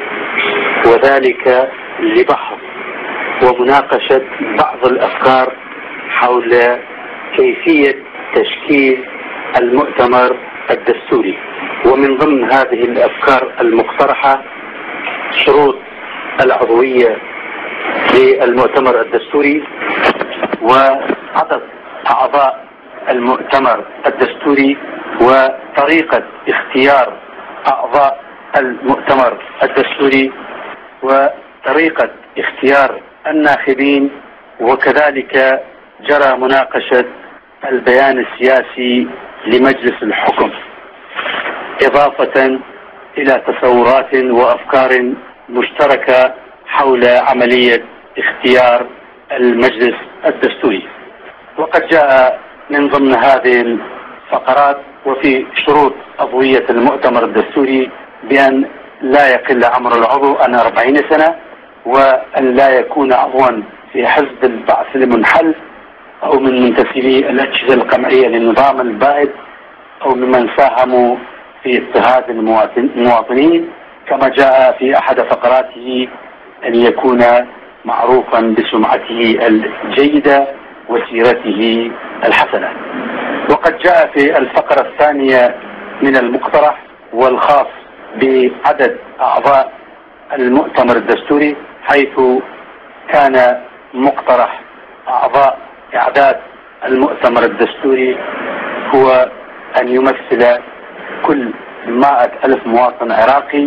وذلك لبحث ومناقشة بعض الأفكار حول كيفية تشكيل المؤتمر الدستوري. ومن ضمن هذه الأفكار المقترحة شروط العضوية للمؤتمر الدستوري وعدد أعضاء المؤتمر الدستوري وطريقة اختيار أعضاء المؤتمر الدستوري وطريقة اختيار الناخبين، وكذلك جرى مناقشة البيان السياسي لمجلس الحكم، إضافة إلى تصورات وأفكار مشتركة حول عملية اختيار المجلس الدستوري. وقد جاء من ضمن هذه الفقرات وفي شروط عضوية المؤتمر الدستوري بأن لا يقل عمر العضو عن أربعين سنة، وأن لا يكون عضوا في حزب البعث المنحل أو من منتسبي الأجهزة القمعية للنظام البائد أو ممن ساهموا في اضطهاد المواطنين، كما جاء في أحد فقراته أن يكون معروفا بسمعته الجيدة وسيرته الحسنة. وقد جاء في الفقرة الثانية من المقترح والخاص بعدد أعضاء المؤتمر الدستوري، حيث كان مقترح أعضاء إعداد المؤتمر الدستوري هو أن يمثل كل مائة ألف مواطن عراقي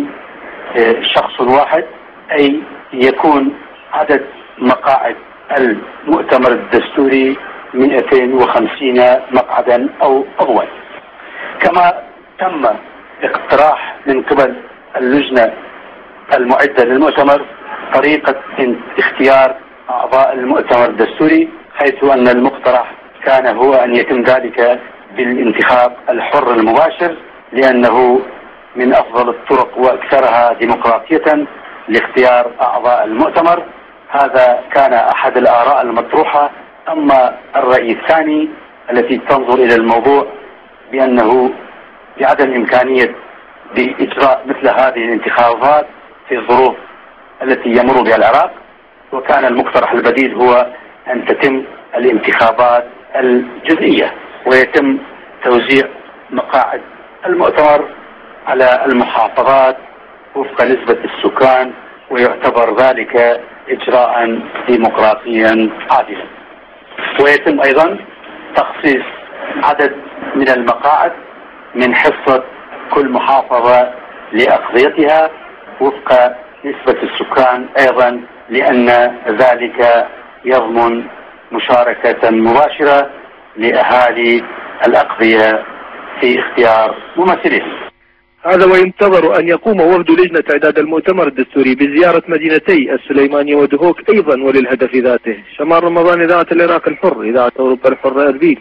شخص واحد، أي يكون عدد مقاعد المؤتمر الدستوري مئتين وخمسين مقعدا أو أضواء. كما تم اقتراح من قبل اللجنة المعدة للمؤتمر طريقة اختيار أعضاء المؤتمر الدستوري، حيث أن المقترح كان هو أن يتم ذلك بالانتخاب الحر المباشر، لأنه من أفضل الطرق وأكثرها ديمقراطية لاختيار أعضاء المؤتمر. هذا كان أحد الآراء المطروحة. أما الرأي الثاني التي تنظر إلى الموضوع بأنه بعدم إمكانية بإجراء مثل هذه الانتخابات في الظروف التي يمر بها العراق، وكان المقترح البديل هو أن تتم الانتخابات الجزئية ويتم توزيع مقاعد المؤتمر على المحافظات وفق نسبة السكان، ويعتبر ذلك إجراء ديمقراطيا عادلا. ويتم أيضا تخصيص عدد من المقاعد من حصة كل محافظة لأقضيتها وفق نسبة السكان أيضا، لأن ذلك يضمن مشاركة مباشرة لأهالي الأقضية في اختيار ممثلين. هذا وينتظر أن يقوم وفد لجنة إعداد المؤتمر الدستوري بزيارة مدينتي السليمانية ودهوك أيضا وللهدف ذاته. شمال رمضان، إذاعة العراق الحر، إذاعة أوروبا الحرة، أربيل.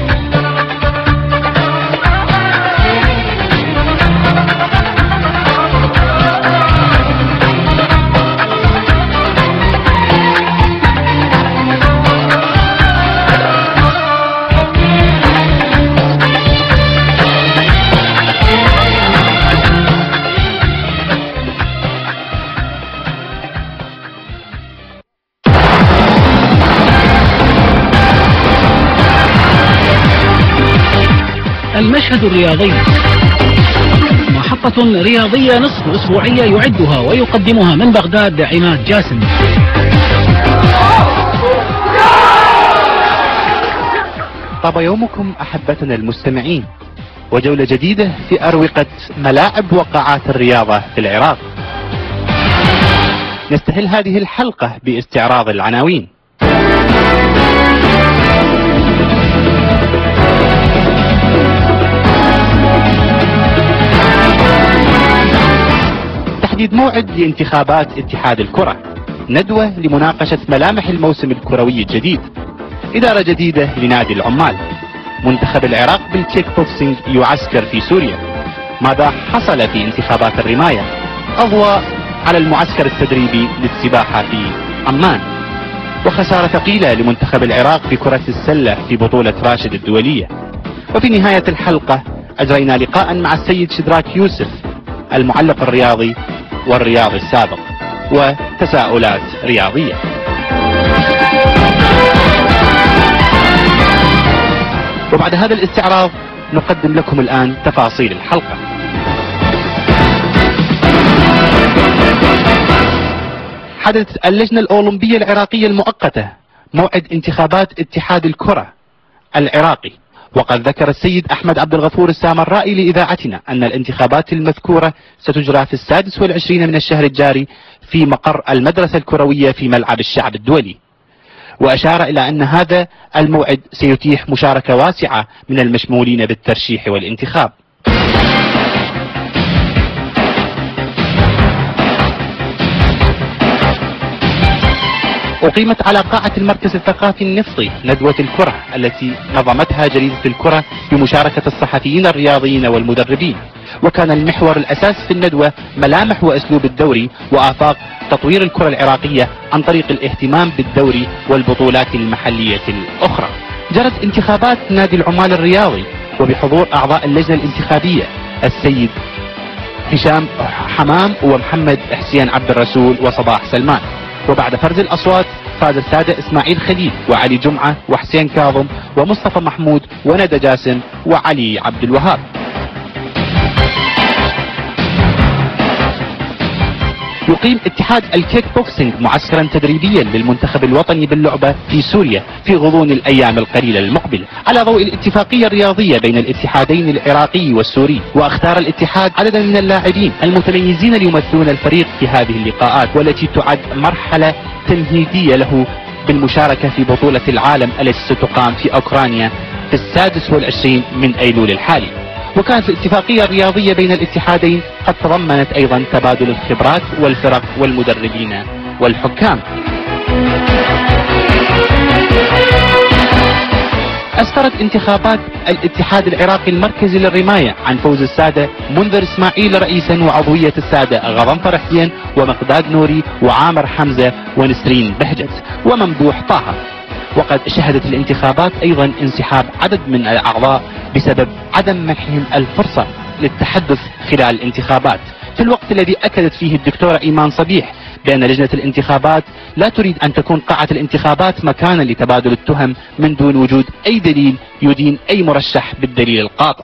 المشهد الرياضي، محطة رياضية نصف أسبوعية يعدها ويقدمها من بغداد عماد جاسم. طاب يومكم أحبتنا المستمعين، وجولة جديدة في أروقة ملاعب وقاعات الرياضة في العراق. نستهل هذه الحلقة باستعراض العناوين. تحديد موعد لانتخابات اتحاد الكرة، ندوة لمناقشة ملامح الموسم الكروي الجديد، إدارة جديدة لنادي العمال، منتخب العراق بالكيك بوكسينج يعسكر في سوريا، ماذا حصل في انتخابات الرماية، أضواء على المعسكر التدريبي للسباحة في عمان، وخسارة ثقيلة لمنتخب العراق في كرة السلة في بطولة راشد الدولية. وفي نهاية الحلقة أجرينا لقاء مع السيد شدراك يوسف المعلق الرياضي والرياضي السابق، وتساؤلات رياضية. وبعد هذا الاستعراض نقدم لكم الآن تفاصيل الحلقة. حدثت اللجنة الأولمبية العراقية المؤقتة موعد انتخابات اتحاد الكرة العراقي، وقد ذكر السيد أحمد عبد الغفور السامرائي لإذاعتنا أن الانتخابات المذكورة ستجرى في السادس والعشرين من الشهر الجاري في مقر المدرسة الكروية في ملعب الشعب الدولي، وأشار إلى أن هذا الموعد سيتيح مشاركة واسعة من المشمولين بالترشيح والانتخاب. أقيمت على قاعة المركز الثقافي النفطي ندوة الكرة التي نظمتها جريدة الكرة بمشاركة الصحفيين الرياضيين والمدربين، وكان المحور الأساس في الندوة ملامح وأسلوب الدوري وآفاق تطوير الكرة العراقية عن طريق الاهتمام بالدوري والبطولات المحلية الأخرى. جرت انتخابات نادي العمال الرياضي وبحضور أعضاء اللجنة الانتخابية السيد هشام حمام ومحمد حسين عبد الرسول وصباح سلمان، وبعد فرز الأصوات فاز السادة إسماعيل خليل وعلي جمعة وحسين كاظم ومصطفى محمود وندى جاسم وعلي عبد الوهاب. يقيم اتحاد الكيك بوكسينج معسكرا تدريبيا للمنتخب الوطني باللعبة في سوريا في غضون الأيام القليلة المقبلة على ضوء الاتفاقية الرياضية بين الاتحادين العراقي والسوري. واختار الاتحاد عددا من اللاعبين المتميزين ليمثلون الفريق في هذه اللقاءات، والتي تعد مرحلة تمهيدية له بالمشاركة في بطولة العالم التي ستقام في أوكرانيا في السادس والعشرين من أيلول الحالي. وكانت الاتفاقية الرياضية بين الاتحادين قد تضمنت أيضا تبادل الخبرات والفرق والمدربين والحكام. أسفرت انتخابات الاتحاد العراقي المركزي للرماية عن فوز السادة منذر إسماعيل رئيسا وعضوية السادة غضنفر حسين ومقداد نوري وعامر حمزة ونسرين بهجت وممدوح طه. وقد شهدت الانتخابات أيضا انسحاب عدد من الأعضاء بسبب عدم منحهم الفرصة للتحدث خلال الانتخابات، في الوقت الذي أكدت فيه الدكتورة إيمان صبيح بأن لجنة الانتخابات لا تريد أن تكون قاعة الانتخابات مكانا لتبادل التهم من دون وجود أي دليل يدين أي مرشح بالدليل القاطع.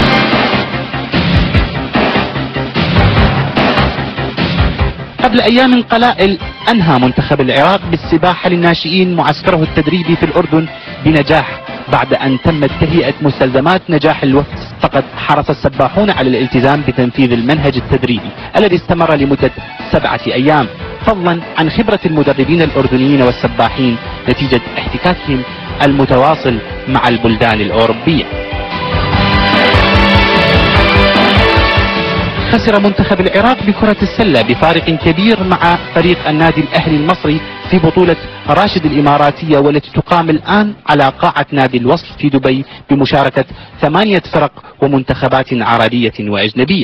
قبل أيام قلائل أنهى منتخب العراق بالسباحة للناشئين معسكره التدريبي في الأردن بنجاح بعد أن تمت تهيئة مستلزمات نجاح الوفد. فقد حرص السباحون على الالتزام بتنفيذ المنهج التدريبي الذي استمر لمدة سبعة أيام، فضلا عن خبرة المدربين الأردنيين والسباحين نتيجة احتكاكهم المتواصل مع البلدان الأوروبية. خسر منتخب العراق بكرة السلة بفارق كبير مع فريق النادي الأهلي المصري في بطولة راشد الإماراتية، والتي تقام الآن على قاعة نادي الوصل في دبي بمشاركة ثمانية فرق ومنتخبات عربية وأجنبية.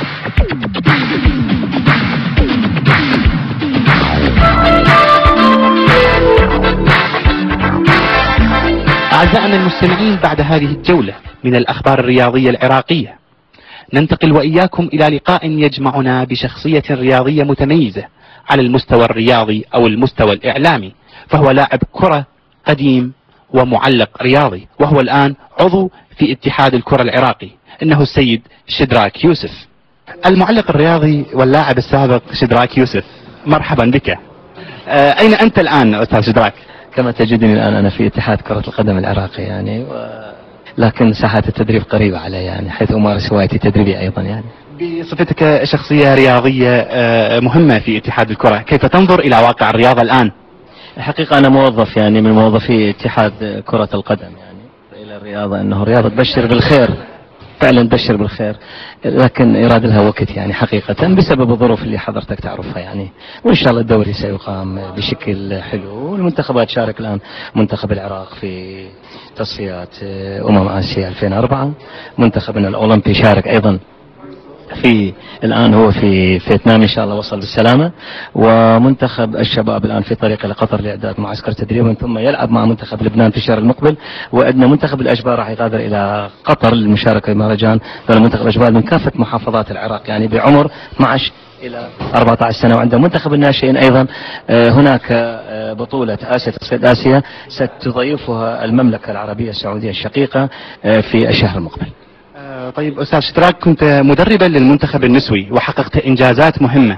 أعزائنا المستمعين، بعد هذه الجولة من الأخبار الرياضية العراقية ننتقل وإياكم إلى لقاء يجمعنا بشخصية رياضية متميزة على المستوى الرياضي أو المستوى الإعلامي، فهو لاعب كرة قديم ومعلق رياضي، وهو الآن عضو في اتحاد الكرة العراقي، إنه السيد شدراك يوسف. المعلق الرياضي واللاعب السابق شدراك يوسف، مرحبا بك. آه أين أنت الآن أستاذ شدراك؟ كما تجدني الآن أنا في اتحاد كرة القدم العراقي يعني، و... لكن ساحات التدريب قريبة علي يعني، حيث أمارس هوايتي التدريبية أيضا يعني. بصفتك شخصية رياضية مهمة في اتحاد الكرة، كيف تنظر إلى واقع الرياضة الآن؟ الحقيقة أنا موظف يعني من موظفي اتحاد كرة القدم يعني، إلى الرياضة أنه رياضة تبشر بالخير، فعلا تبشر بالخير، لكن يراد لها وقت يعني حقيقة بسبب الظروف اللي حضرتك تعرفها يعني. وإن شاء الله الدوري سيقام بشكل حلو، والمنتخبات شارك الآن منتخب العراق في تصفيات أمم آسيا ألفين وأربعة، منتخبنا الأولمبي شارك أيضا في الآن هو في فيتنام إن شاء الله وصل بالسلامة، ومنتخب الشباب الآن في طريقه لقطر لإعداد معسكر تدريب، ثم يلعب مع منتخب لبنان في الشهر المقبل، وعندنا منتخب الأشبال راح يغادر إلى قطر للمشاركة بمهرجان منتخب الأشبال من كافة محافظات العراق يعني بعمر اثني عشر إلى أربعة عشر سنة. وعندنا منتخب الناشئين أيضا هناك بطولة آسيا تصفية آسيا ستضيفها المملكة العربية السعودية الشقيقة في الشهر المقبل. طيب أستاذ شدراك، كنت مدربا للمنتخب النسوي وحققت إنجازات مهمة،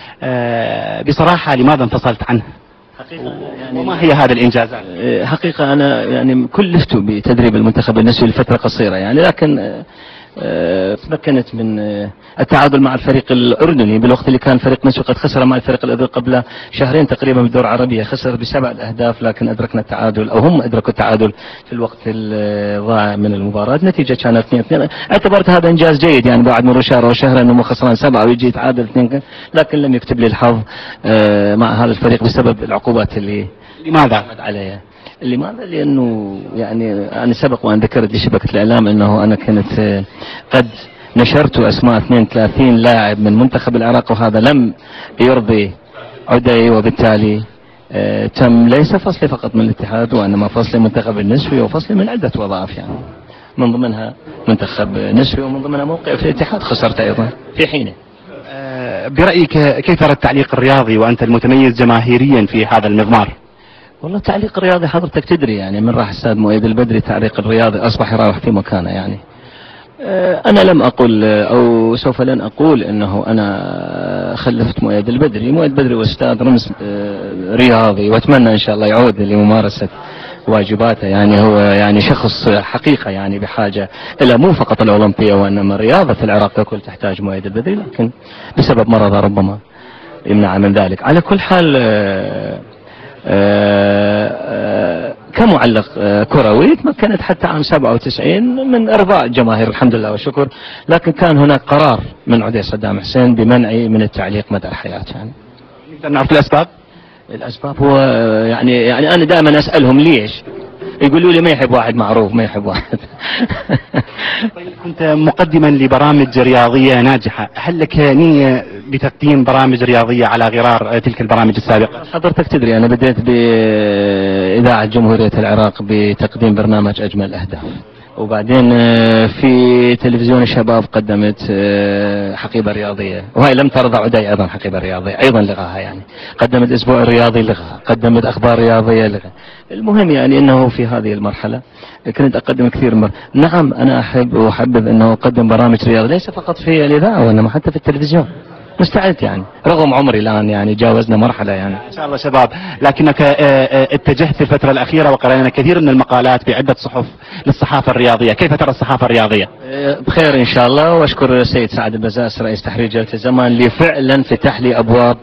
بصراحة لماذا انفصلت عنه؟ حقيقة يعني وما هي هذه الإنجازات؟ حقيقة أنا يعني كلفت بتدريب المنتخب النسوي لفترة قصيرة يعني، لكن تمكنت من التعادل مع الفريق الأردني بالوقت اللي كان فريق نسوي قد خسر مع الفريق الأردني قبل شهرين تقريبا بالدورة العربية، خسر بسبع أهداف، لكن أدركنا التعادل أو هم أدركوا التعادل في الوقت الضائع من المباراة. النتيجة كانت اثنين اثنين، اعتبرت هذا إنجاز جيد يعني بعد مرور شهر وشهر أنه خسران سبعة ويجي يتعادل اثنين، لكن لم يكتب لي الحظ مع هذا الفريق بسبب العقوبات اللي لماذا؟ عليها. لماذا؟ لأنه يعني أنا سبق وأن ذكرت لشبكة الإعلام أنه أنا كنت قد نشرت أسماء اثنين وثلاثين لاعب من منتخب العراق، وهذا لم يرضي عدي، وبالتالي آه تم ليس فصلي فقط من الاتحاد، وإنما فصلي منتخب النسوي وفصلي من عدة وظائف يعني، من ضمنها منتخب نسوي ومن ضمنها موقع في الاتحاد خسرت أيضا في حينه. آه برأيك كيف ترى التعليق الرياضي وأنت المتميز جماهيريا في هذا المضمار؟ والله التعليق الرياضي حضرتك تدري يعني، من راح الأستاذ مؤيد البدري التعليق الرياضي أصبح يراوح في مكانه يعني. أنا لم أقل أو سوف لن أقول أنه أنا خلفت مؤيد البدري، مؤيد البدري أستاذ رمز رياضي، وأتمنى إن شاء الله يعود لممارسة واجباته يعني، هو يعني شخص حقيقة يعني بحاجة إلى مو فقط الأولمبية وإنما رياضة العراق ككل تحتاج مؤيد البدري، لكن بسبب مرضه ربما يمنع من ذلك. على كل حال آآ آآ كمعلق كروي تمكنت حتى عام سبعة وتسعين من إرضاء الجماهير الحمد لله والشكر، لكن كان هناك قرار من عدي صدام حسين بمنعي من التعليق مدى الحياة يعني. نقدر نعرف الأسباب؟ الأسباب هو يعني يعني أنا دائما أسألهم ليش، يقولوا لي ما يحب واحد معروف، ما يحب واحد. كنت مقدما لبرامج رياضية ناجحة، هل لك نية بتقديم برامج رياضية على غرار تلك البرامج السابقة؟ حضرتك تدري أنا بديت بإذاعة جمهورية العراق بتقديم برنامج أجمل أهداف، وبعدين في تلفزيون الشباب قدمت حقيبة رياضية، وهي لم ترضى عدي أيضا حقيبة رياضية أيضا لغاها يعني، قدمت أسبوع رياضي لغاها، قدمت أخبار رياضية لغاها. المهم يعني أنه في هذه المرحلة كنت أقدم كثير مر... نعم أنا أحب وأحبذ أنه أقدم برامج رياضية ليس فقط في الإذاعة وإنما حتى في التلفزيون، مستعد يعني رغم عمري الآن يعني جاوزنا مرحلة يعني. إن شاء الله شباب، لكنك اتجهت في الفترة الأخيرة وقرأنا كثير من المقالات بعدة صحف للصحافة الرياضية، كيف ترى الصحافة الرياضية؟ بخير إن شاء الله، وأشكر السيد سعد البزاس رئيس تحرير جريدة الزمان اللي فعلا فتح لي أبواب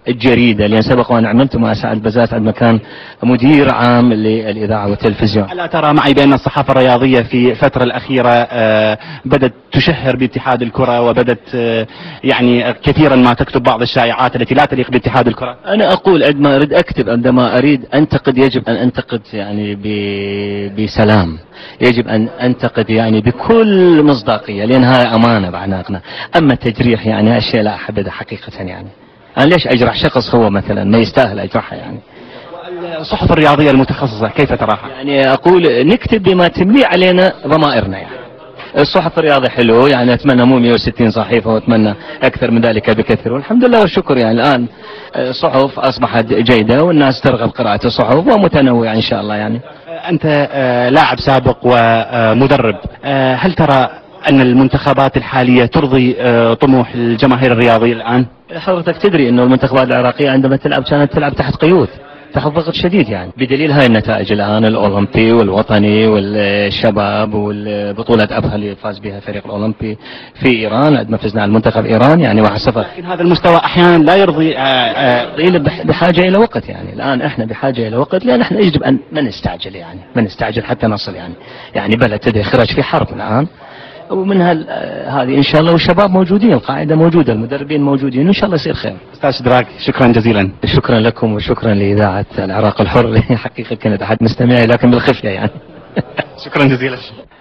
الجريدة، لأن سبق وأن عملت مع سعد بزات عندما كان مدير عام للإذاعة والتلفزيون. ألا ترى معي بأن الصحافة الرياضية في الفترة الأخيرة بدأت تشهر باتحاد الكرة، وبدأت يعني كثيرا ما تكتب بعض الشائعات التي لا تليق باتحاد الكرة؟ أنا أقول عندما أريد أكتب، عندما أريد أنتقد يجب أن أنتقد يعني بسلام، يجب أن أنتقد يعني بكل مصداقية، لأن هاي أمانة بعناقنا. أما التجريح يعني هالشيء لا أحبه حقيقة. يعني أنا ليش أجرح شخص هو مثلا ما يستاهل أجرحه؟ يعني الصحف الرياضية المتخصصة كيف تراها؟ يعني أقول نكتب بما تملي علينا ضمائرنا. يعني الصحف الرياضية حلو، يعني أتمنى مو مئة وستين صحيفة، وأتمنى أكثر من ذلك بكثير، والحمد لله والشكر. يعني الآن الصحف أصبحت جيدة والناس ترغب قراءة الصحف ومتنوعة إن شاء الله. يعني أنت لاعب سابق ومدرب، هل ترى أن المنتخبات الحالية ترضي طموح الجماهير الرياضية الآن؟ حضرتك تدري أنه المنتخبات العراقية عندما تلعب كانت تلعب تحت قيود، تحت ضغط شديد، يعني بدليل هاي النتائج الآن، الأولمبي والوطني والشباب والبطولة أبها اللي فاز بها فريق الأولمبي في إيران عندما فزنا على المنتخب إيران يعني واحد صفر. لكن هذا المستوى أحيانا لا يرضي. آه بحاجة إلى وقت. يعني الآن إحنا بحاجة إلى وقت، لأن إحنا يجب أن ما نستعجل، يعني ما نستعجل حتى نصل. يعني يعني بلد تدري خرج في حرب الآن، ومن هذه إن شاء الله، والشباب موجودين، القاعدة موجودة، المدربين موجودين، إن شاء الله يصير خير. أستاذ شدراك شكرا جزيلا. شكرا لكم وشكرا لإذاعة العراق الحر اللي حقيقة كانت أحد مستمعي لكن بالخفية يعني. شكرا جزيلا.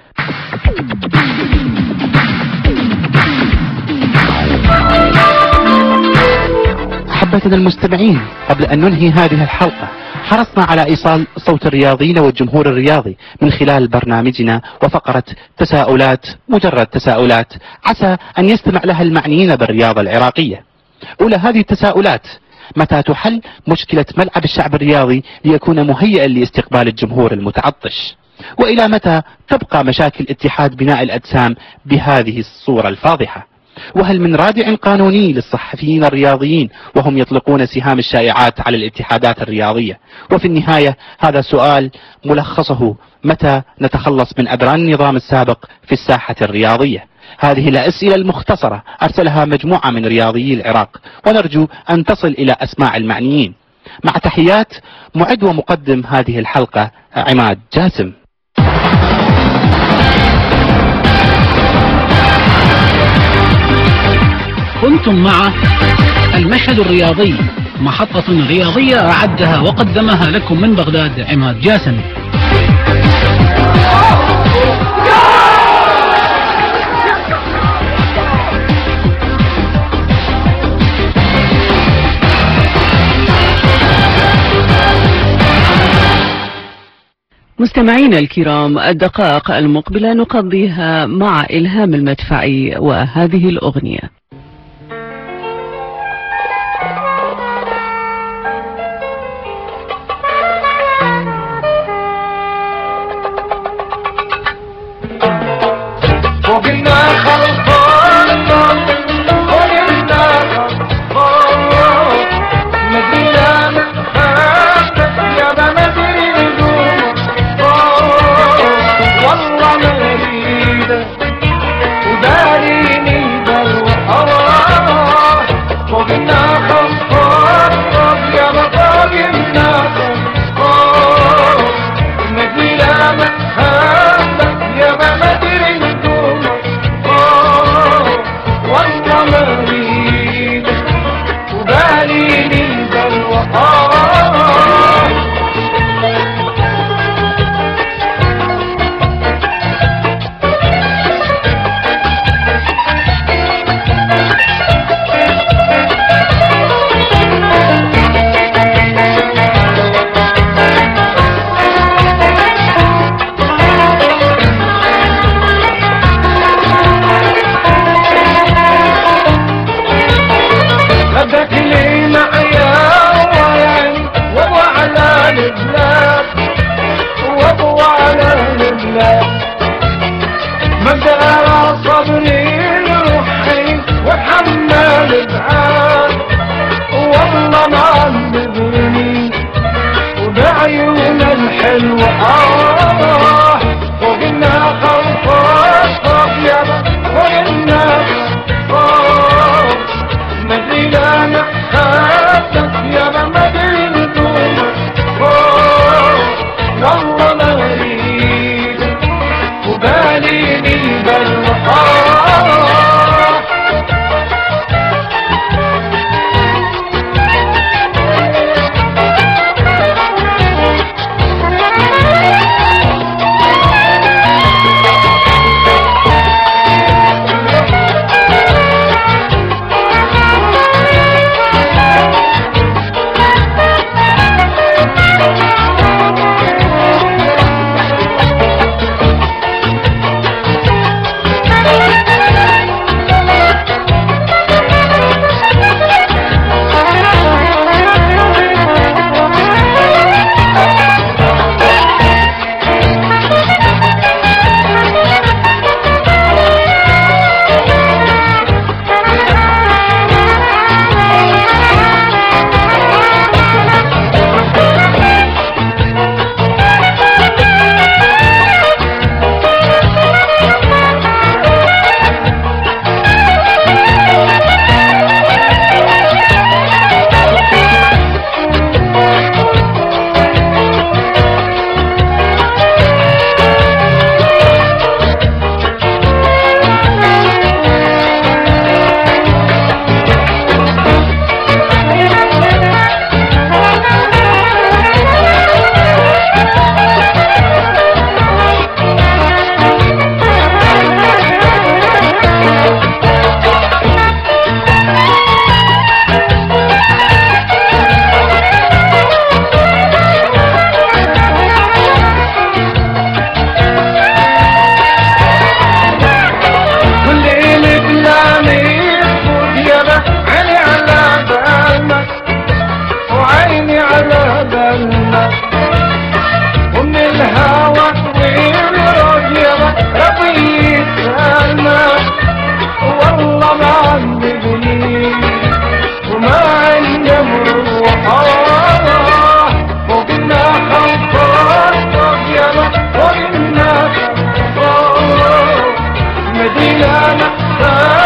أحبتنا المستمعين، قبل أن ننهي هذه الحلقة حرصنا على إيصال صوت الرياضيين والجمهور الرياضي من خلال برنامجنا وفقرة تساؤلات، مجرد تساؤلات عسى أن يستمع لها المعنيين بالرياضة العراقية. أولى هذه التساؤلات: متى تحل مشكلة ملعب الشعب الرياضي ليكون مهيئا لاستقبال الجمهور المتعطش؟ وإلى متى تبقى مشاكل اتحاد بناء الأجسام بهذه الصورة الفاضحة؟ وهل من رادع قانوني للصحفيين الرياضيين وهم يطلقون سهام الشائعات على الاتحادات الرياضية؟ وفي النهاية هذا سؤال ملخصه: متى نتخلص من أدران النظام السابق في الساحة الرياضية؟ هذه الأسئلة المختصرة أرسلها مجموعة من رياضيي العراق، ونرجو أن تصل إلى أسماع المعنيين. مع تحيات معد ومقدم هذه الحلقة عماد جاسم. كنتم مع المشهد الرياضي، محطة رياضية أعدها وقدمها لكم من بغداد عماد جاسم. مستمعينا الكرام، الدقائق المقبلة نقضيها مع إلهام المدفعي وهذه الأغنية. مدينة إلى مأساة